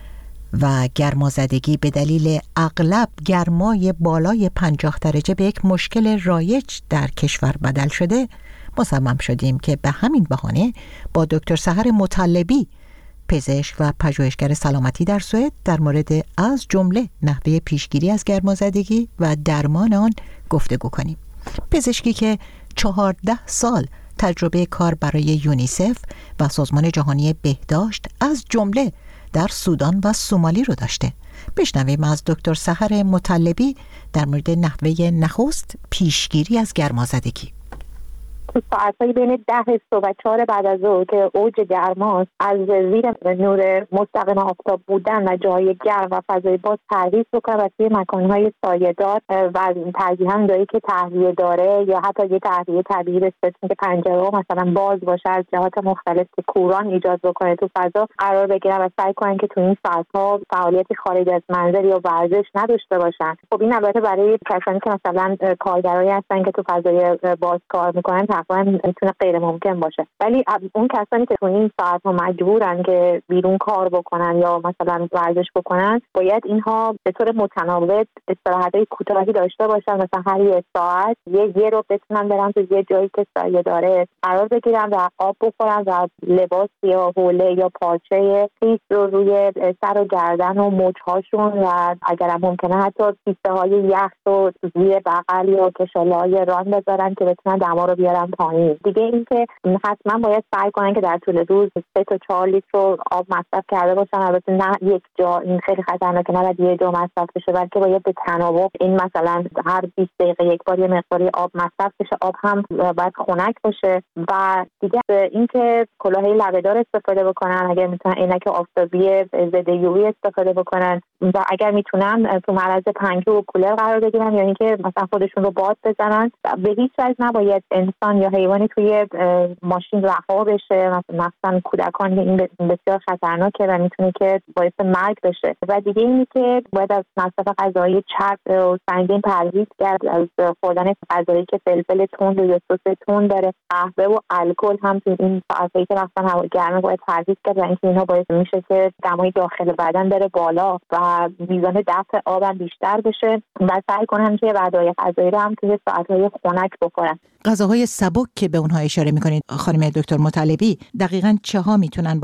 و گرمازدگی به دلیل اغلب گرمای بالای پنجاه درجه به یک مشکل رایج در کشور بدل شده، مصمم شدیم که به همین بهانه با دکتر سحر مطلبی، پزشک و پژوهشگر سلامتی در سوئد، در مورد از جمله نحوه پیشگیری از گرمازدگی و درمان آن گفتگو کنیم. پزشکی که چهارده سال تجربه کار برای یونیسف و سازمان جهانی بهداشت از جمله در سودان و سومالی رو داشته. بشنویم از دکتر سحر مطلبی در مورد نحوه نخست پیشگیری از گرمازدگی. تو ساعتهای بین ده صبح و چهار بعد از ظهر که اوج گرماست، از زیر نور مستقیم آفتاب بودن و جای گرم و فضای باز پرهیز بکنن و توی مکانهای سایه‌دار و ترجیحاً جایی که تهویه داره یا حتی یه تهویه طبیعی بسازن که پنجره‌ها مثلا باز باشه، از جهات مختلف که کوران ایجاد بکنه تو فضا قرار بگیرن و سعی کنن که تو این ساعت‌ها فعالیتی خارج از منزل یا ورزش نداشته باشن. خب این البته برای کسانی که مثلا کارگرایی هستن که تو فضای باز کار میکنن تقریبا میتونه غیر ممکن باشه، ولی اون کسانی که تو این ساعت ها مجبورن که بیرون کار بکنن یا مثلا ورزش بکنن، باید اینها به طور متناوب استراحت‌های کوتاهی داشته باشن، مثلا هر یک ساعت یه یه رو بتونن برن تو یه جایی که سایه داره قرار بگیرن و آب بخورن و لباس یا حوله یا پارچه خیس رو روی سر و گردن و مچ‌هاشون و اگر ممکنه حتی کیسه های یخ رو روی بغل یا کشاله‌های ران بذارن که بتونن دما رو بیارن پایین. دیگه اینکه حتما باید سعی کنن که در طول روز سه تا چهار لیتر آب مصرف کرده باشن. البته نه یک جا، این خیلی خطرناکه، نه باید یه جا مصرف بشه، بلکه باید به تناوب، این مثلا هر بیست دقیقه یک بار یه مقداری آب مصرف بشه. آب هم باید خنک باشه. و دیگه اینکه کلاهی لبه‌دار استفاده بکنن، اگر میتونن عینک آفتابی ضد یو وی استفاده بکنن و اگر میتونن تو معرض پنکه و کولر قرار بگیرن یا اینکه مثلا خودشون رو باد بزنن. به هیچ وجه نباید انسان یا حیوانی توی ماشین رها بشه، مثلا کودکان، که این بسیار خطرناکه و میتونه که باعث مرگ بشه. و دیگه اینی که باید از مصرف غذای چرب و سنگین پرهیز کرد، از خوردن غذایی که فلفل تند یا سس تند داره. قهوه و الکل هم تو این ساعتایی که مثلا هوا گرمه باید پرهیز کرد و اینکه اینها باعث میشه که دمای داخل بدن بره بالا و میزان دفع آب هم بیشتر بشه و سعی کنن که غذای غذایی رو هم توی ساعت‌های خنک بخورن. غذاهای سبک که به اونها اشاره میکنید خانم دکتر مطلبی، دقیقاً چه ها میتونن باشن؟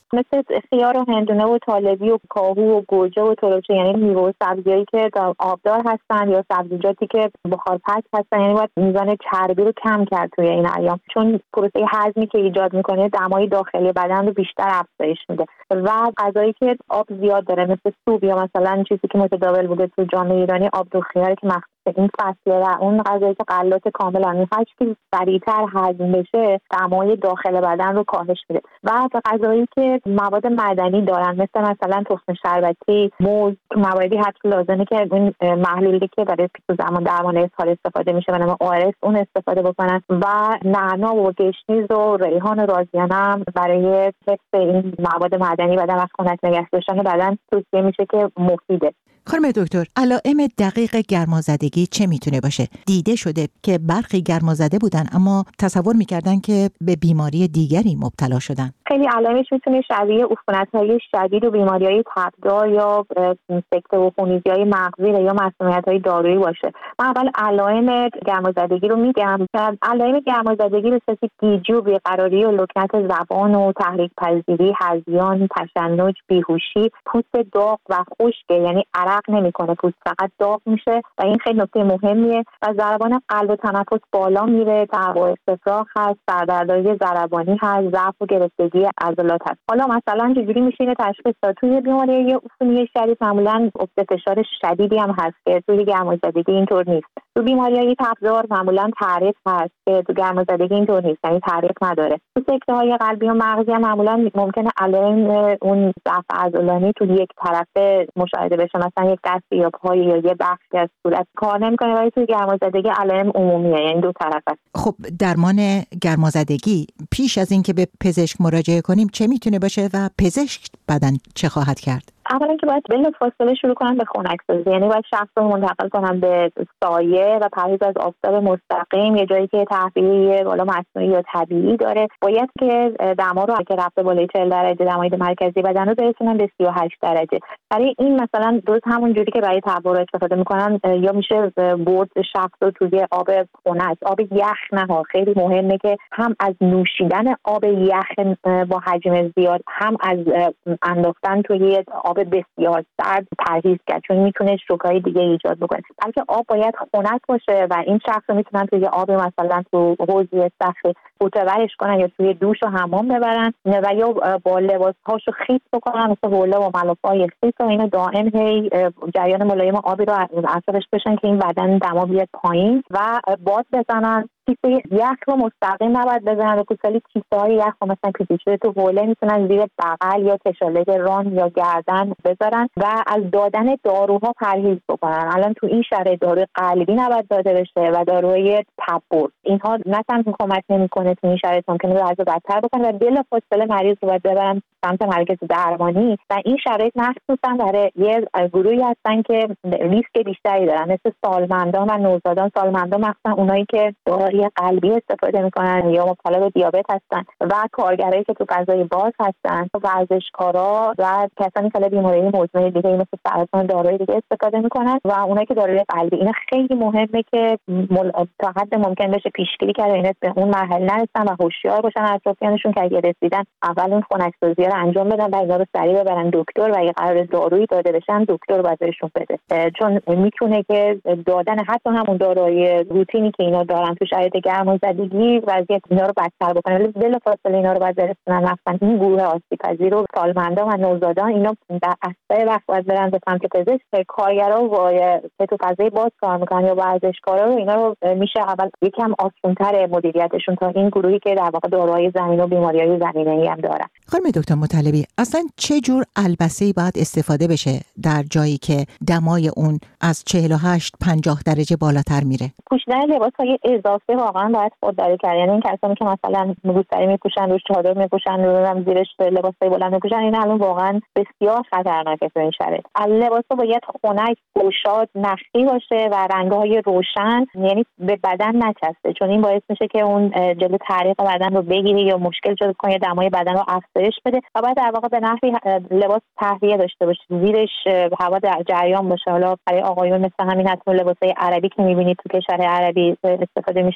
مثل خیار و هندونه و طالبی و کاهو و گوجه و تربچه، یعنی میوه و سبزیایی که آبدار هستن یا سبزیجاتی که بخارپز هستن. یعنی باید میزان چربی رو کم کرد توی این ایام، چون پروسه هضمی که ایجاد میکنه دمای داخلی بدن رو بیشتر افزایش میده. و غذایی که آب زیاد داره مثل سوپ یا مثلا چیزی که متداول بوده تو جامعه ایرانی آب و خیاری که مخصوص این فصله و اون غذایی که غلات کاملا میخواد که سریعتر هضم بشه دمای داخل بدن رو کاهش میده. و غذایی که مواد معدنی دارن مثل مثلا تخم شربتی، موز، موادی حتی لازمه که اون محلولی که برای پیچ زمان درمان اسهال استفاده میشه به نام او آر اس اون استفاده بکنن. و نعنا و گشنیز و ریحان و رازیانه هم برای حفظ این مواد معدنی بدن و خنک نگه داشتن بدن توصیه میشه که مفیده. خانم دکتر، علائم دقیق گرمازدگی چه میتونه باشه؟ دیده شده که برخی گرمازده بودن اما تصور میکردن که به بیماری دیگری مبتلا شدن. خیلی علائمش میتونه شبیه عفونت‌های شدید و بیماری‌های تبدار یا سکته و خونریزی‌های مغزی یا مسمومیت‌های دارویی باشه. من اول علائم گرمازدگی رو میگم. علائم گرمازدگی به صورت گیجی و بیقراری و لکنت زبان و تحریک پذیری، هذیان، تشنج، بیهوشی، پوست داغ و خشک، یعنی عرق نمیکنه، پوست فقط داغ میشه و این خیلی نکته مهمیه. و ضربان قلب و تنفس بالا میره، تعب و استفراغ هست، سردردهای ضربانی هست، ضعف و گرفتگی عضلات هست. حالا مثلا چجوری میشه اینو تشخیص داد؟ توی بیماری عفونی شدید معمولا افت فشار شدیدی هم هست که توی گرمازدگی اینطور نیست. تو بیماری‌های تبدار معمولا تعریق هست که تو گرمازدگی اینطور نیست، یعنی تعریق نداره. تو سکته‌های قلبی و مغزی هم معمولا ممکنه علائم اون ضعف عضلانی تو یک طرفه مشاهده بشه، مثلا یک دست یا پای یا یه بخشی از صورت کار نمی‌کنه، ولی تو گرمازدگی علائم عمومیه، یعنی دو طرفه. خب درمان گرمازدگی پیش از اینکه به پزشک مراجعه کنیم چه میتونه باشه و پزشک بعداً چه خواهد کرد؟ اولا که باید بلافاصله شروع کنن به خنک‌سازی، یعنی باید شخص رو منتقل کنن به سایه و پرهیز از آفتاب مستقیم، یه جایی که تهویه بالا مصنوعی یا طبیعی داره. باید که دما رو که رفته بالای چهل درجه دمای مرکزی بدن رو برسونن به سی و هشت درجه. برای این مثلا دوز همون جوری که برای تبرع استفاده میکنن یا میشه برد شخص رو توی آب خنک، آب یخ نه، خیلی مهمه که هم از نوشیدن آب یخ با حجم زیاد هم از انداختن توی آب بسیار سرد پرهیز کرد، چون میتونه شوکای دیگه ایجاد بکنه. بلکه آب باید خنک باشه و این شخص رو میتونن توی آب مثلا تو حوض صخره فوتورش کنن یا توی دوش و حمام ببرن و یا با لباسهاشو خیس بکنن مثل حوله و ملافه‌های خیس و اینو دائم هی جریان ملایم آبی رو از اطرافش بشن که این بدن دما بیاد پایین و باد بزنن. کیسه یخ رو مستقیم نباید بزنن، به کوچالی کیسه های یخ رو مثلا پیچیده تو حوله میتونن زیر بغل یا کشاله ران یا گردن بذارن و از دادن داروها پرهیز بکنن. الان تو این شرایط داروی قلبی نباید داده بشه و داروی تبرد، اینها نه تنها کمک نمیکنه تو این شرایط، ممکنه وضع بدتر بکنه و بلافاصله مریض رو باید ببرن سمت مرکز درمانی. و این شرایط مخصوصا برای یه گروهی هستن که ریسک بیشتری دارن، مثل سالمندان و نوزادان. سالمندان مخصوصا اونایی که داروی قلبی استفاده میکنن یا مبتلا به دیابت هستن و کارگرایی که تو فضای باز هستن، ورزشکارا و کسانی که بیماری مزمن دیگه مثل سرطان داروی دیگه استفاده میکنن و اونایی که داروی قلبی. اینا خیلی مهمه که مل... تا حد ممکن بشه پیشگیری کرد اینا به اون مرحله نرسن و هوشیار باشن اطرافیانشون که اگه رسیدن اول اون خنک‌سازی رو انجام بدن و اینا رو سریع ببرن دکتر و اگه قرار دارویی داده بشن دکتر باید بهشون بده، چون میتونه که دادن حتی همون داروی روتینی که اینا دارن تو شرایط گرمازدگی وضعیت اینا رو بدتر بکنه. ولی بلافاصله اینا رو باید برسونن مثلا این گروه آسیب‌پذیر و سالمندان و نوزادان، اینا در اسرع وقت باید برن به سمت پزشک. کارگرا و که تو فضای باز کار میکنن یا ورزشکارا رو اینا رو میشه اول یکم آسان‌تر مدیریتشون تا این گروهی که در واقع داروهای زمینی و بیماریهای زمینه‌ای هم دارن. خانم دکتر مطلبی، اصلا چه جور البسه‌ای باید استفاده بشه در جایی که دمای اون از چهل و هشت پنجاه درجه بالاتر میره؟ پوشیدن لباس‌های اضافه واقعا باید خودداری کرد. یعنی این کسانی که مثلا روسری میپوشن، روش چادر میپوشن، روش زیرش لباسای بلند میپوشن، این الان واقعا بسیار خطرناکه تو این شرایط. لباسا باید خنک، گشاد، نخی باشه و رنگ‌های روشن، یعنی به بدن نچسبه، چون این باعث میشه که اون جلو تعریق بدن رو بگیره یا مشکل ایجاد کنه، دمای بدن رو افزایش بده. و بعد در واقع به نحوی لباس تهویه داشته باشه، زیرش هوا در جریان باشه. حالا برای آقایون مثل همین حتما لباسای عربی که میبینید تو کشور عربی استفاده میشه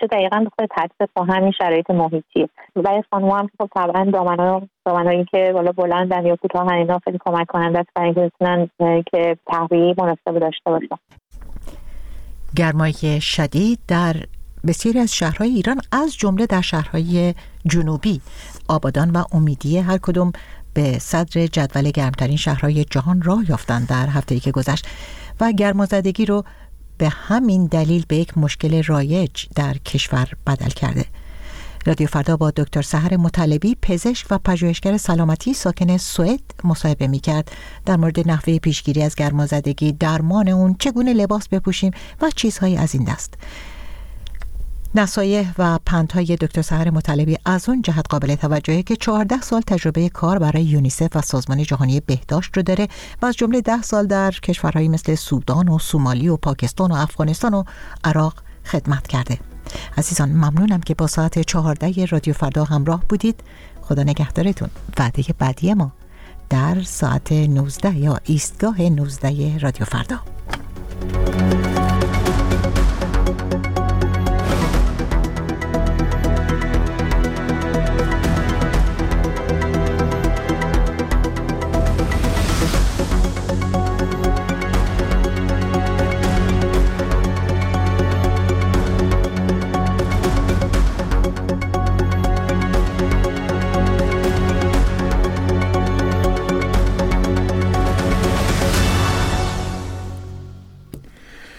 دقیقاً به خود تطبیق با همین شرایط محیطی. برای خانم هم خب طبعا دامن‌ها دامن‌هایی که بالا بلندن یا کوتاه اینا خیلی کمک کننده است برای اینکه بتونن که تهویه مناسب داشته باشن. گرمای شدید در بسیاری از شهرهای ایران از جمله در شهرهای جنوبی آبادان و امیدیه هر کدوم به صدر جدول گرمترین شهرهای جهان راه یافتند در هفته‌ای که گذشت و گرمازدگی رو به همین دلیل به یک مشکل رایج در کشور بدل کرده. رادیو فردا با دکتر سحر مطلبی پزشک و پژوهشگر سلامتی ساکن سوئد مصاحبه می‌کرد در مورد نحوه پیشگیری از گرمازدگی، درمان اون، چگونه لباس بپوشیم و چیزهایی از این دست. نصایح و پندهای دکتر سحر مطلبی از اون جهت قابل توجهه که چهارده سال تجربه کار برای یونیسف و سازمان جهانی بهداشت رو داره و از جمله ده سال در کشورهایی مثل سودان و سومالی و پاکستان و افغانستان و عراق خدمت کرده. عزیزان ممنونم که با ساعت چهارده رادیو فردا همراه بودید. خدا نگهدارتون. وعده بعدی ما در ساعت نوزده یا ایستگاه نوزده رادیو فردا.